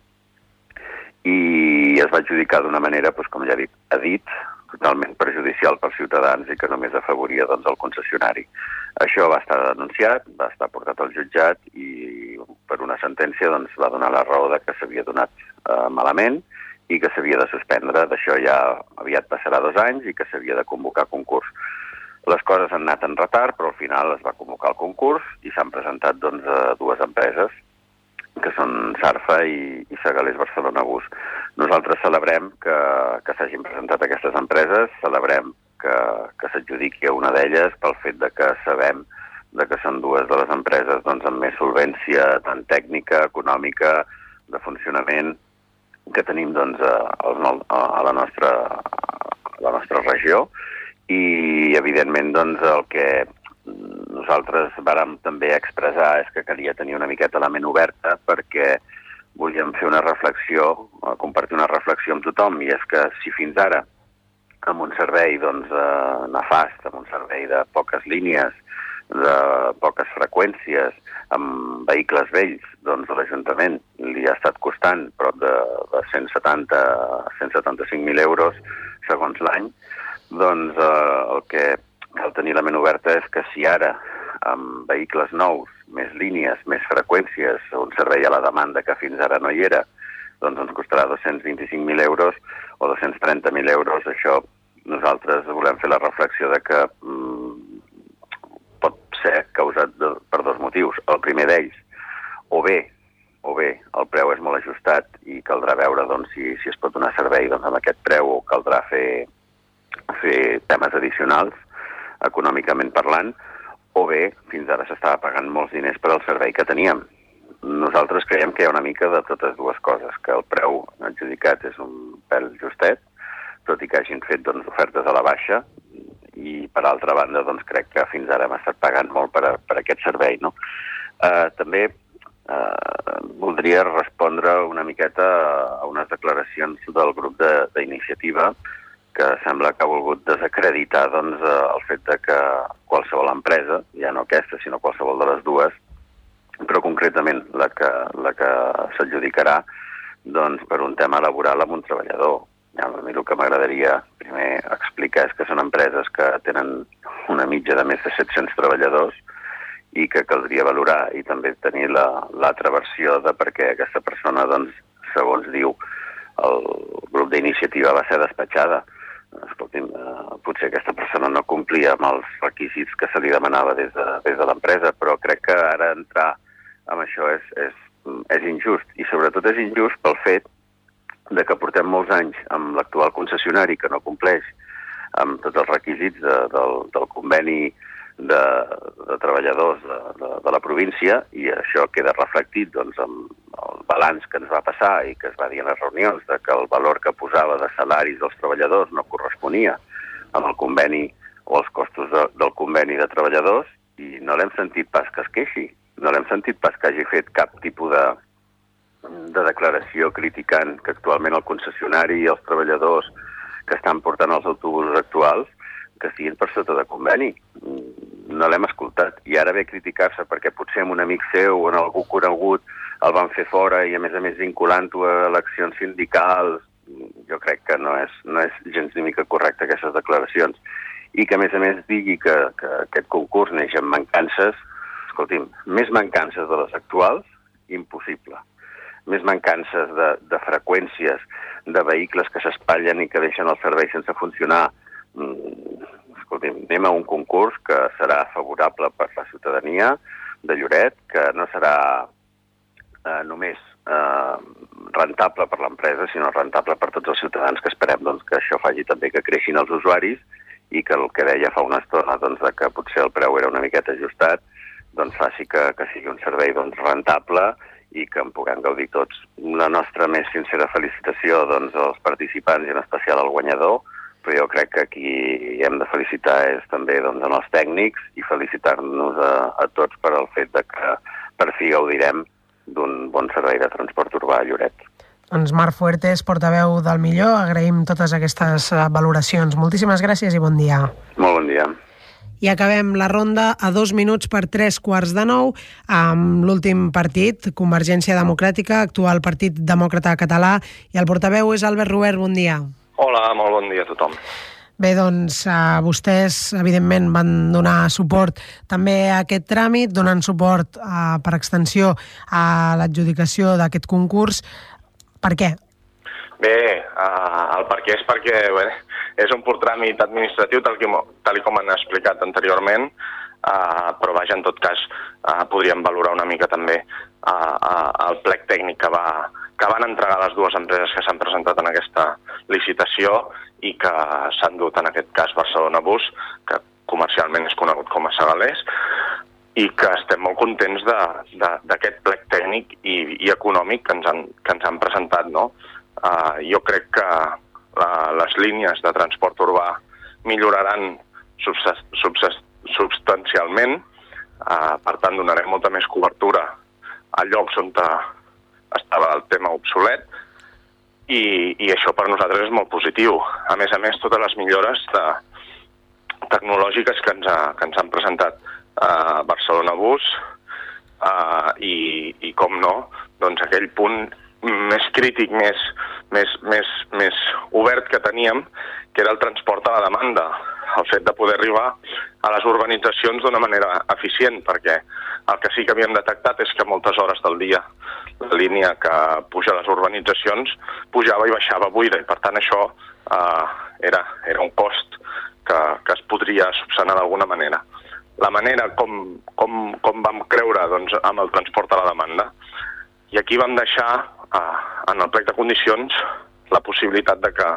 i es va adjudicar d'una manera, doncs, com ja he dit, a dit, totalment perjudicial pels ciutadans i que només afavoria doncs, el concessionari. Això va estar denunciat, va estar portat al jutjat i per una sentència doncs, va donar la raó de que s'havia donat eh, malament i que s'havia de suspendre. D'això ja aviat passarà dos anys i que s'havia de convocar concurs. Les coses han anat en retard, però al final es va convocar el concurs i s'han presentat doncs, dues empreses, que són Sarfa i, i Segalers Barcelona Bus. Nosaltres celebrem que, que s'hagin presentat aquestes empreses, celebrem que, que s'adjudiqui a una d'elles pel fet de que sabem de que són dues de les empreses doncs, amb més solvència tant tècnica, econòmica, de funcionament que tenim doncs, a, a, la nostra, a la nostra regió i evidentment doncs, el que nosaltres vàrem també expressar és que calia tenir una miqueta la ment oberta perquè volíem fer una reflexió, compartir una reflexió amb tothom, i és que si fins ara amb un servei doncs, eh, nefast, amb un servei de poques línies, de poques freqüències, amb vehicles vells, doncs l'Ajuntament li ha estat costant prop de, de cent setanta a cent setanta-cinc mil euros segons l'any, doncs eh, el que cal tenir la ment oberta és que si ara amb vehicles nous, més línies, més freqüències, un servei a la demanda que fins ara no hi era, doncs ens costarà dos-cents vint-i-cinc mil euros o dos-cents trenta mil euros. Això nosaltres volem fer la reflexió de que mm, pot ser causat de, per dos motius. El primer d'ells, o bé, o bé el preu és molt ajustat i caldrà veure doncs, si, si es pot donar servei doncs, amb aquest preu o caldrà fer, fer temes addicionals, econòmicament parlant, o bé fins ara s'estava pagant molts diners per al servei que teníem. Nosaltres creiem que hi ha una mica de totes dues coses, que el preu adjudicat és un pèl justet, tot i que hagin fet doncs, ofertes a la baixa, i per altra banda doncs, crec que fins ara hem estat pagant molt per, a, per aquest servei. No? Eh, també eh, voldria respondre una miqueta a unes declaracions del grup d'Iniciativa que sembla que ha volgut desacreditar doncs, el fet de que qualsevol empresa, ja no aquesta, sinó qualsevol de les dues, però concretament la que, la que s'adjudicarà doncs, per un tema laboral amb un treballador. Ja, a mi el que m'agradaria primer explicar és que són empreses que tenen una mitja de més de set-cents treballadors i que caldria valorar i també tenir l'altra versió de per què aquesta persona, doncs, segons diu el grup d'Iniciativa, va ser despatxada. Escolti'm, eh, potser aquesta persona no complia amb els requisits que se li demanava des de, des de l'empresa, però crec que ara entrar amb això és, és, és injust, i sobretot és injust pel fet de que portem molts anys amb l'actual concessionari que no compleix amb tots els requisits de, del, del conveni de, de treballadors de, de, de la província, i això queda reflectit doncs, amb el balanç que ens va passar i que es va dir en les reunions de que el valor que posava de salaris dels treballadors no corresponia amb el conveni o els costos de, del conveni de treballadors, i no l'hem sentit pas que es queixi, no l'hem sentit pas que hagi fet cap tipus de, de declaració criticant que actualment el concessionari i els treballadors que estan portant els autobusos actuals que estiguin per sota de conveni. No l'hem escoltat. I ara ve a criticar-se perquè potser amb un amic seu o en algú conegut el van fer fora i a més a més vinculant-ho a eleccions sindicals. Jo crec que no és, no és gens ni mica correcte aquestes declaracions. I que a més a més digui que, que aquest concurs neix amb mancances. Escolti'm, més mancances de les actuals, impossible. Més mancances de, de freqüències, de vehicles que s'espatllen i que deixen el servei sense funcionar. Escolti'm, anem a un concurs que serà favorable per la ciutadania de Lloret, que no serà eh, només eh, rentable per l'empresa, sinó rentable per tots els ciutadans, que esperem doncs, que això faci també que creixin els usuaris i que el que deia fa una estona doncs, de que potser el preu era una miqueta ajustat, doncs faci que, que sigui un servei doncs, rentable i que en puguem gaudir tots. La nostra més sincera felicitació doncs, als participants i en especial al guanyador, però jo crec que aquí hem de felicitar és també doncs, els tècnics i felicitar-nos a, a tots per el fet de que per fi gaudirem d'un bon servei de transport urbà a Lloret. Doncs Marc Fuertes, portaveu del Millor, agraïm totes aquestes valoracions. Moltíssimes gràcies i bon dia. Molt bon dia. I acabem la ronda a dos minuts per tres quarts de nou amb l'últim partit, Convergència Democràtica, actual Partit Demòcrata Català, i el portaveu és Albert Robert. Bon dia. Hola, molt bon dia a tothom. Bé, doncs eh, vostès evidentment van donar suport també a aquest tràmit, donant suport eh, per extensió a l'adjudicació d'aquest concurs. Per què? Bé, eh, el per què és perquè bé, és un pur tràmit administratiu, tal, que, tal com han explicat anteriorment, eh, però vaja, en tot cas, eh, podríem valorar una mica també eh, eh, el plec tècnic que va... que van entregar les dues empreses que s'han presentat en aquesta licitació i que s'han dut en aquest cas Barcelona Bus, que comercialment és conegut com a Segalés, i que estem molt contents d'aquest plec tècnic i, i econòmic que ens han, que ens han presentat. No? Uh, jo crec que la, les línies de transport urbà milloraran subsist, subsist, substancialment, uh, per tant donarem molta més cobertura a llocs on estava el tema obsolet, i, i això per nosaltres és molt positiu. A més a més, totes les millores de, tecnològiques que ens, ha, que ens han presentat a Barcelona Bus uh, i, i, com no, doncs aquell punt més crític, més, més, més, més obert que teníem, que era el transport a la demanda, el fet de poder arribar a les urbanitzacions d'una manera eficient, perquè el que sí que havíem detectat és que moltes hores del dia la línia que puja a les urbanitzacions pujava i baixava buida, i per tant això eh, era, era un cost que, que es podria subsanar d'alguna manera. La manera com, com, com vam creure doncs, amb el transport a la demanda, i aquí vam deixar eh, en el plec de condicions la possibilitat de que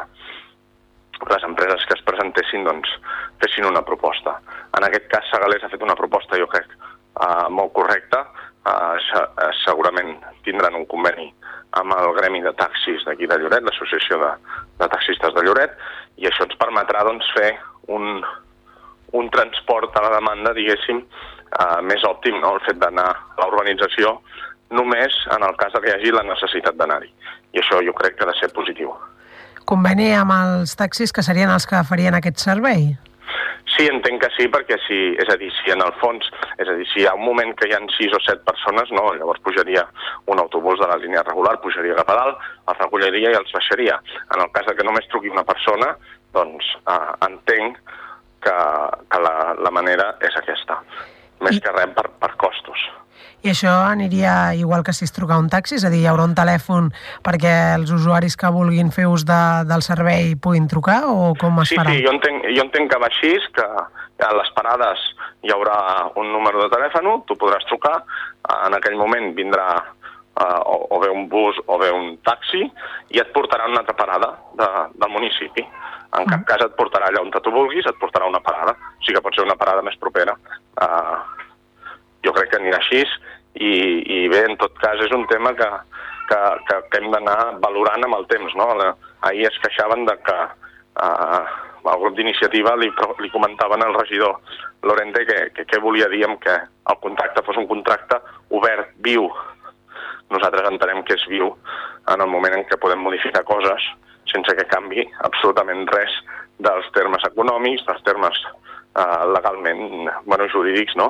les empreses que es presentessin doncs, fessin una proposta. En aquest cas, Segalers ha fet una proposta, jo crec, eh, molt correcta. Eh, segurament tindran un conveni amb el gremi de taxis d'aquí de Lloret, l'associació de, de taxistes de Lloret, i això ens permetrà doncs, fer un, un transport a la demanda, diguéssim, eh, més òptim, no? El fet d'anar a la urbanització només en el cas que hi hagi la necessitat d'anar-hi. I això jo crec que ha de ser positiu. Conveni amb els taxis que serien els que farien aquest servei? Sí, entenc que sí, perquè si, és a dir, si en el fons, és a dir, si hi ha un moment que hi ha sis o set persones, no, llavors pujaria un autobús de la línia regular, pujaria cap a dalt, els recolliria i els baixaria. En el cas de que només truqui una persona, doncs eh, entenc que, que la, la manera és aquesta, més que res per, per costos. I això aniria igual que si es truca un taxi? És a dir, hi haurà un telèfon perquè els usuaris que vulguin fer ús de, del servei puguin trucar, o com es sí, farà? Sí, jo entenc, jo entenc que va així, que a les parades hi haurà un número de telèfon, tu podràs trucar, en aquell moment vindrà uh, o, o bé un bus o bé un taxi i et portarà a una altra parada de, del municipi. En cap mm. cas et portarà allà on tu vulguis, et portarà una parada. O sigui que pot ser una parada més propera. Uh, jo crec que anirà així. I, i bé, en tot cas, és un tema que, que, que, que hem d'anar valorant amb el temps, no? Ahir es queixaven de que eh, el grup d'iniciativa li, li comentaven al regidor Lorente que, que, que volia dir amb que el contracte fos un contracte obert, viu. Nosaltres entenem que és viu en el moment en què podem modificar coses sense que canvi absolutament res dels termes econòmics, dels termes eh, legalment, bueno, jurídics, no?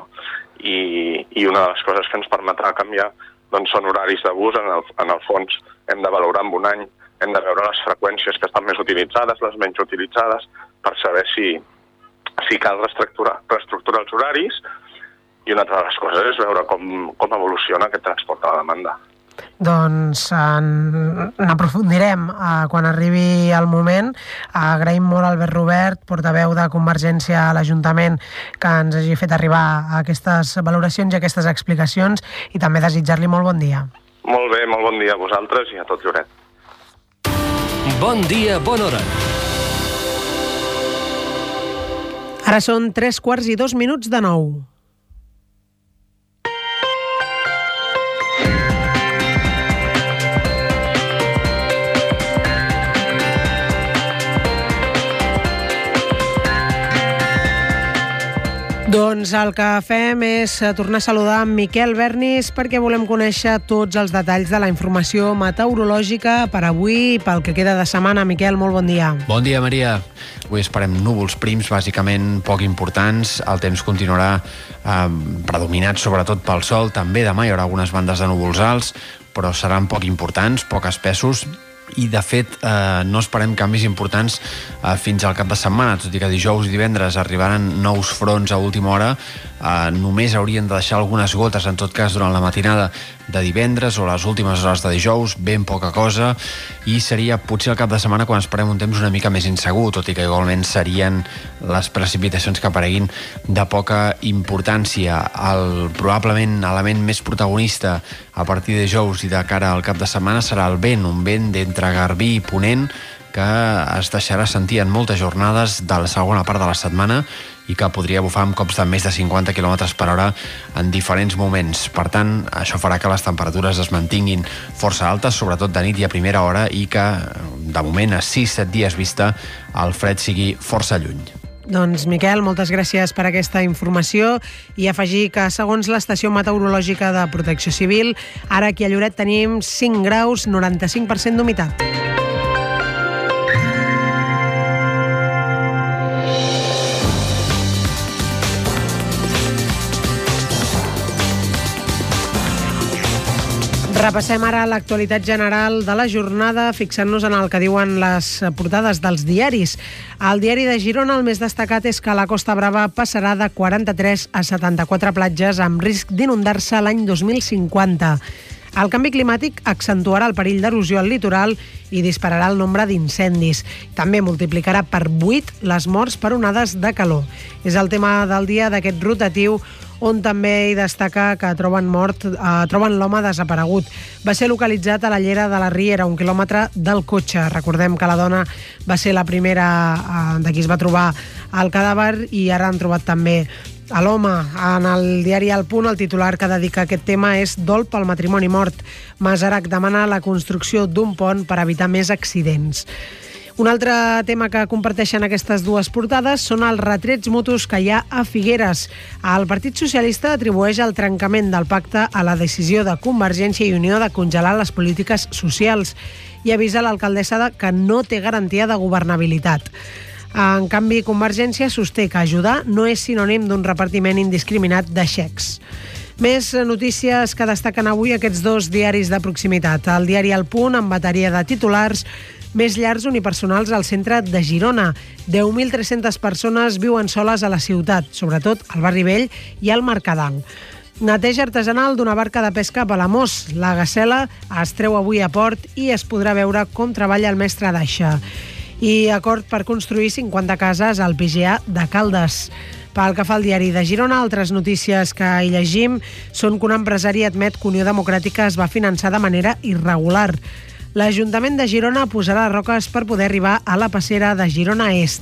I, i una de les coses que ens permetrà canviar doncs, són horaris de bus. En el, en el fons hem de valorar en un any, hem de veure les freqüències que estan més utilitzades, les menys utilitzades, per saber si, si cal reestructurar, reestructurar els horaris, i una altra de les coses és veure com, com evoluciona aquest transport a la demanda. Doncs en, en aprofundirem eh, quan arribi el moment. Agraïm molt a Albert Robert, portaveu de Convergència a l'Ajuntament, que ens hagi fet arribar a aquestes valoracions i aquestes explicacions, i també desitjar-li molt bon dia. Molt bé, molt bon dia a vosaltres i a tot Lloret. Bon dia, bona hora. Ara són tres quarts i dos minuts de nou. Doncs el que fem és tornar a saludar en Miquel Bernis perquè volem conèixer tots els detalls de la informació meteorològica per avui i pel que queda de setmana. Miquel, molt bon dia. Bon dia, Maria. Avui esperem núvols prims, bàsicament poc importants. El temps continuarà eh, predominat sobretot pel sol. També demà hi haurà algunes bandes de núvols alts, però seran poc importants, poc espessos, i de fet eh, no esperem canvis importants eh, fins al cap de setmana, tot i que dijous i divendres arribaran nous fronts a última hora. Eh, només haurien de deixar algunes gotes, en tot cas durant la matinada de divendres o les últimes hores de dijous, ben poca cosa, i seria potser el cap de setmana quan esperem un temps una mica més insegur, tot i que igualment serien les precipitacions que apareguin de poca importància. El probablement element més protagonista a partir de dijous i de cara al cap de setmana serà el vent, un vent d'entre Garbí i Ponent que es deixarà sentir en moltes jornades de la segona part de la setmana i que podria bufar amb cops de més de cinquanta quilòmetres per hora en diferents moments. Per tant, això farà que les temperatures es mantinguin força altes, sobretot de nit i a primera hora, i que, de moment, a sis set dies vista, el fred sigui força lluny. Doncs, Miquel, moltes gràcies per aquesta informació, i afegir que, segons l'estació meteorològica de Protecció Civil, ara aquí a Lloret tenim cinc graus, noranta-cinc per cent d'humitat. Repassem ara l'actualitat general de la jornada, fixant-nos en el que diuen les portades dels diaris. Al diari de Girona el més destacat és que la Costa Brava passarà de quaranta-tres a setanta-quatre platges amb risc d'inundar-se l'any dos mil cinquanta. El canvi climàtic accentuarà el perill d'erosió al litoral i dispararà el nombre d'incendis. També multiplicarà per vuit les morts per onades de calor. És el tema del dia d'aquest rotatiu, on també hi destaca que troben mort, eh, troben l'home desaparegut. Va ser localitzat a la llera de la Riera, un quilòmetre del cotxe. Recordem que la dona va ser la primera eh, de qui es va trobar el cadàver i ara han trobat també a l'home. En el diari El Punt, el titular que dedica a aquest tema és Dol pel matrimoni mort. Masarac demana la construcció d'un pont per evitar més accidents. Un altre tema que comparteixen aquestes dues portades són els retrets mutus que hi ha a Figueres. El Partit Socialista atribueix el trencament del pacte a la decisió de Convergència i Unió de congelar les polítiques socials i avisa l'alcaldessa que no té garantia de governabilitat. En canvi, Convergència sosté que ajudar no és sinònim d'un repartiment indiscriminat de xecs. Més notícies que destaquen avui aquests dos diaris de proximitat. El diari El Punt, amb bateria de titulars, més llars unipersonals al centre de Girona. deu mil tres-centes persones viuen soles a la ciutat, sobretot al barri vell i al Mercadal. Neteja artesanal d'una barca de pesca a Palamós. La gasela es treu avui a port i es podrà veure com treballa el mestre d'aixa. I acord per construir cinquanta cases al P G A de Caldes. Pel que fa al diari de Girona, altres notícies que hi llegim són que un empresari admet que Unió Democràtica es va finançar de manera irregular. L'Ajuntament de Girona posarà roques per poder arribar a la passera de Girona Est.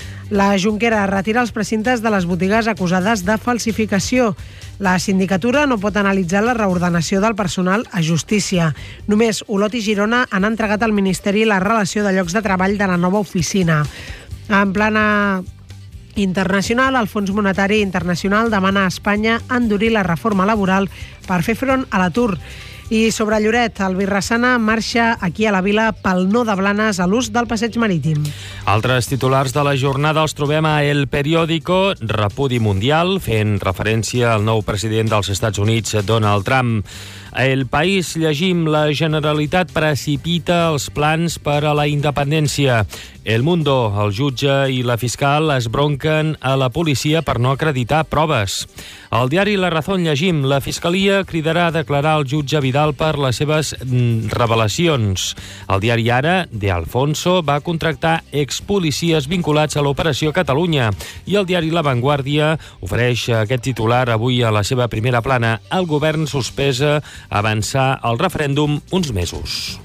La Junquera retira els precintes de les botigues acusades de falsificació. La sindicatura no pot analitzar la reordenació del personal a Justícia. Només Olot i Girona han entregat al Ministeri la relació de llocs de treball de la nova oficina. En plana internacional, el Fons Monetari Internacional demana a Espanya endurir la reforma laboral per fer front a l'atur. I sobre Lloret, el Virrassana marxa aquí a la vila pel no de Blanes a l'ús del passeig marítim. Altres titulars de la jornada els trobem a El Periódico, repudi mundial, fent referència al nou president dels Estats Units, Donald Trump. A El País llegim la Generalitat precipita els plans per a la independència. El Mundo, el jutge i la fiscal es bronquen a la policia per no acreditar proves. Al diari La Razón llegim la Fiscalia cridarà a declarar el jutge Vidal per les seves revelacions. El diari Ara, De Alfonso va contractar expolicies vinculats a l'Operació Catalunya. I el diari La Vanguardia ofereix aquest titular avui a la seva primera plana. El govern sospesa avançar el referèndum uns mesos.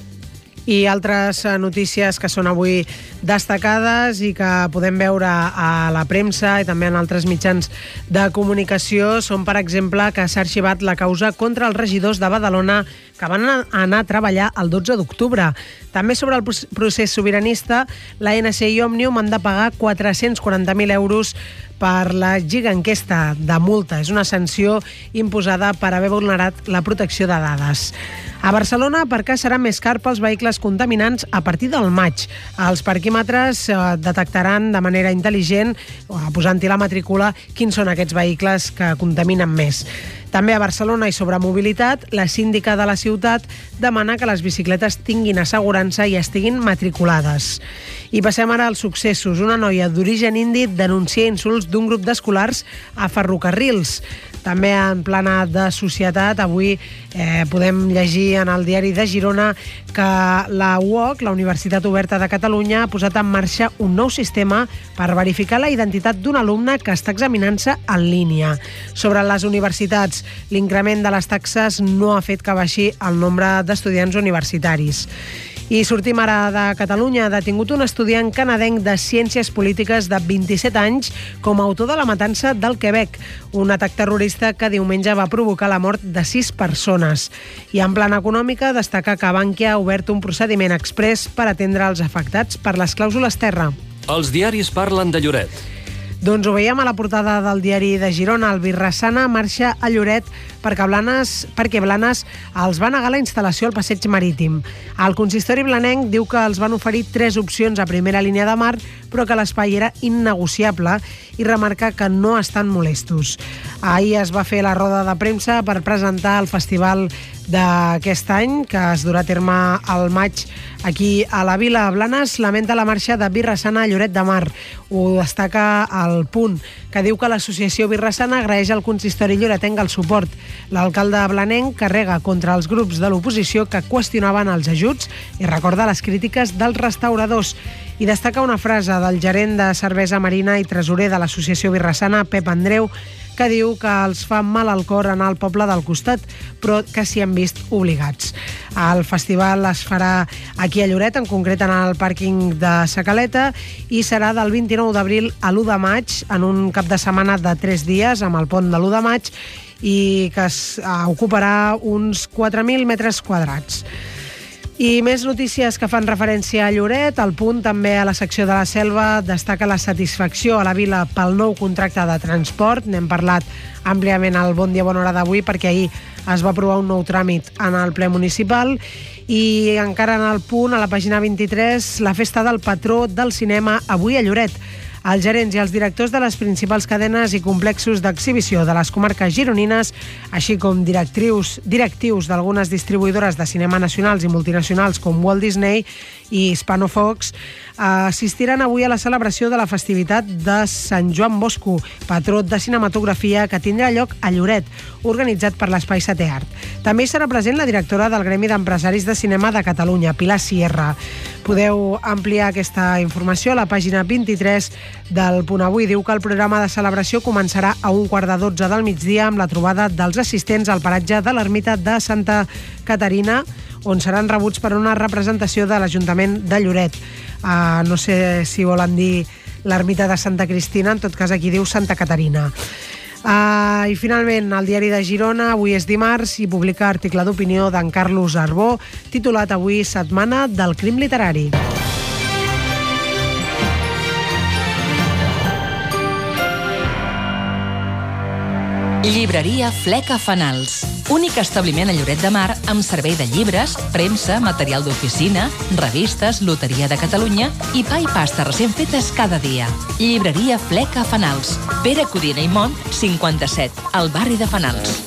I altres notícies que són avui destacades i que podem veure a la premsa i també en altres mitjans de comunicació són, per exemple, que s'ha arxivat la causa contra els regidors de Badalona que van anar a treballar el dotze d'octubre. També sobre el procés sobiranista, la N C i Òmnium han de pagar quatre-cents quaranta mil euros per la giganquesta de multa. És una sanció imposada per haver vulnerat la protecció de dades. A Barcelona, per què serà més car pels vehicles contaminants a partir del maig? Els parquímetres detectaran de manera intel·ligent, posant-hi la matrícula, quins són aquests vehicles que contaminen més. També a Barcelona i sobre mobilitat, la síndica de la ciutat demana que les bicicletes tinguin assegurança i estiguin matriculades. I passem ara als successos. Una noia d'origen indi denuncia insults d'un grup d'escolars a ferrocarrils. També en plana de societat, avui eh, podem llegir en el diari de Girona que la U O C, la Universitat Oberta de Catalunya, ha posat en marxa un nou sistema per verificar la identitat d'un alumne que està examinant-se en línia. Sobre les universitats, l'increment de les taxes no ha fet que baixi el nombre d'estudiants universitaris. I sortim ara de Catalunya. Ha detingut un estudiant canadenc de Ciències Polítiques de vint-i-set anys com a autor de la matança del Quebec, un atac terrorista que diumenge va provocar la mort de sis persones. I en plana econòmica, destaca que Bankia ha obert un procediment exprés per atendre els afectats per les clàusules terra. Els diaris parlen de Lloret. Doncs ho veiem a la portada del diari de Girona. El Virrassana marxa a Lloret perquè Blanes, perquè Blanes els va negar la instal·lació al passeig marítim. El consistori blanenc diu que els van oferir tres opcions a primera línia de mar, però que l'espai era innegociable i remarca que no estan molestos. Ahir es va fer la roda de premsa per presentar el festival d'aquest any, que es durà a terme al maig aquí a la Vila. Blanes lamenta la marxa de Birrassana a Lloret de Mar. Ho destaca al Punt, que diu que l'associació Birrassana agraeix al consistori lloretenc el suport. L'alcalde blanenc carrega contra els grups de l'oposició que qüestionaven els ajuts i recorda les crítiques dels restauradors. I destaca una frase del gerent de cervesa marina i tresorer de l'associació Birrassana, Pep Andreu, que diu que els fa mal al cor anar al poble del costat, però que s'hi han vist obligats. El festival es farà aquí a Lloret, en concret en el pàrquing de Sa Caleta, i serà del vint-i-nou d'abril a l'u de maig, en un cap de setmana de tres dies, amb el pont de l'u de maig, i que es, uh, ocuparà uns quatre mil metres quadrats. I més notícies que fan referència a Lloret. El Punt, també a la secció de la Selva, destaca la satisfacció a la vila pel nou contracte de transport. N'hem parlat àmpliament al Bon Dia Bona Hora d'avui, perquè ahir es va aprovar un nou tràmit en el ple municipal. I encara en el Punt, a la pàgina vint-i-tres, la festa del patró del cinema avui a Lloret. Els gerents i els directors de les principals cadenes i complexos d'exhibició de les comarques gironines, així com directrius, directius d'algunes distribuïdores de cinema nacionals i multinacionals com Walt Disney i Hispano-Fox, assistiran avui a la celebració de la festivitat de Sant Joan Bosco, patró de cinematografia, que tindrà lloc a Lloret, organitzat per l'Espai Setè Art. També hi serà present la directora del Gremi d'Empresaris de Cinema de Catalunya, Pilar Sierra. Podeu ampliar aquesta informació a la pàgina vint-i-tres del Punt Avui. Diu que el programa de celebració començarà a un quart de dotze del migdia amb la trobada dels assistents al paratge de l'ermita de Santa Caterina, on seran rebuts per una representació de l'Ajuntament de Lloret. Uh, no sé si volen dir l'ermita de Santa Cristina, en tot cas aquí diu Santa Caterina. Uh, I finalment, el diari de Girona, avui és dimarts, i publica article d'opinió d'en Carlos Arbó, titulat avui Setmana del Crim Literari. Llibreria Fleca Fanals. Únic establiment a Lloret de Mar amb servei de llibres, premsa, material d'oficina, revistes, loteria de Catalunya i pa i pasta recent fetes cada dia. Llibreria Fleca Fanals. Pere Codina i Mont, cinquanta-set, al barri de Fanals.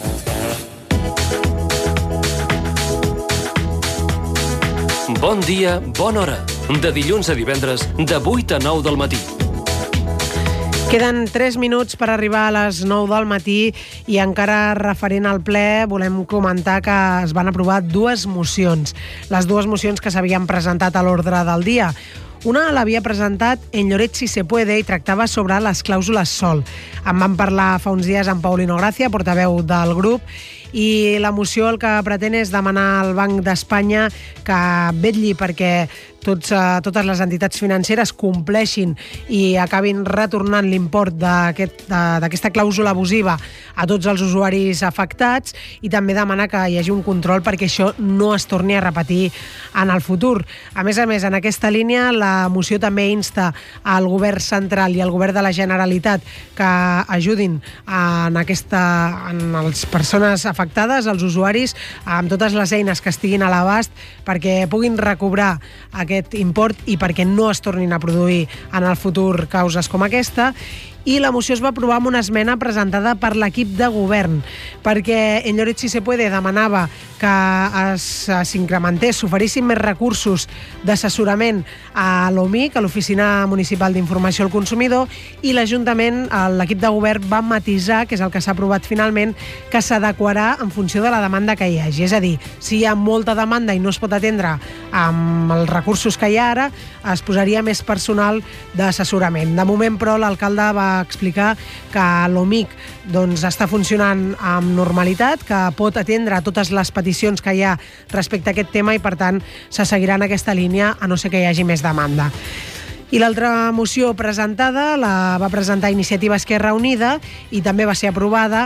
Bon dia, bona hora. De dilluns a divendres, de vuit a nou del matí. Queden tres minuts per arribar a les nou del matí i encara referent al ple volem comentar que es van aprovar dues mocions. Les dues mocions que s'havien presentat a l'ordre del dia. Una l'havia presentat En Lloret si se puede i tractava sobre les clàusules sol. En van parlar fa uns dies amb Paulino Gracia, portaveu del grup, i la moció el que pretén és demanar al Banc d'Espanya que vetlli perquè tots, uh, totes les entitats financeres compleixin i acabin retornant l'import d'aquesta clàusula abusiva a tots els usuaris afectats, i també demanar que hi hagi un control perquè això no es torni a repetir en el futur. A més a més, en aquesta línia, la moció també insta al govern central i al govern de la Generalitat que ajudin en, aquesta, en les persones afectades, els usuaris, amb totes les eines que estiguin a l'abast perquè puguin recobrar aquest import i perquè no es tornin a produir en el futur causes com aquesta. I la moció es va aprovar amb una esmena presentada per l'equip de govern, perquè En Lloret si se puede demanava que s'incrementés, s'oferissin més recursos d'assessorament a l'O M I C, a l'Oficina Municipal d'Informació al Consumidor, i l'Ajuntament, l'equip de govern, va matisar, que és el que s'ha aprovat finalment, que s'adequarà en funció de la demanda que hi hagi. És a dir, si hi ha molta demanda i no es pot atendre amb els recursos que hi ha ara, es posaria més personal d'assessorament. De moment, però, l'alcalde va explicar que l'O M I C doncs, està funcionant amb normalitat, que pot atendre totes les peticions que hi ha respecte a aquest tema i, per tant, se seguirà en aquesta línia a no ser que hi hagi més demanda. I l'altra moció presentada la va presentar Iniciativa Esquerra Unida i també va ser aprovada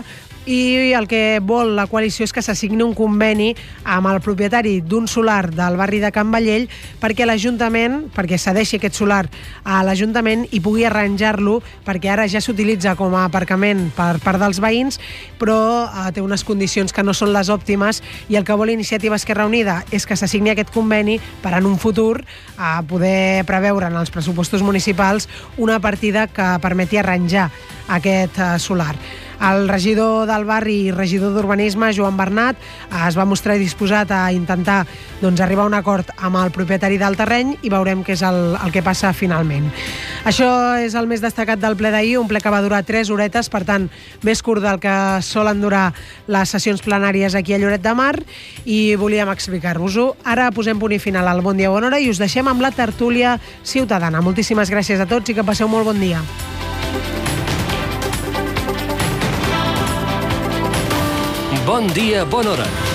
i el que vol la coalició és que s'assigni un conveni amb el propietari d'un solar del barri de Can Ballell perquè l'Ajuntament, perquè cedeixi aquest solar a l'Ajuntament i pugui arranjar-lo, perquè ara ja s'utilitza com a aparcament per part dels veïns, però eh, té unes condicions que no són les òptimes, i el que vol Iniciativa Esquerra Unida és que s'assigni aquest conveni per en un futur a poder preveure en els pressupostos municipals una partida que permeti arranjar aquest eh, solar. El regidor del barri i regidor d'Urbanisme, Joan Bernat, es va mostrar disposat a intentar doncs, arribar a un acord amb el propietari del terreny i veurem què és el, el que passa finalment. Això és el més destacat del ple d'ahir, un ple que va durar tres horetes, per tant, més curt del que solen durar les sessions plenàries aquí a Lloret de Mar, i volíem explicar-vos-ho. Ara posem punt i final al Bon Dia Bona Hora i us deixem amb la tertúlia ciutadana. Moltíssimes gràcies a tots i que passeu molt bon dia. Bon dia, bona hora.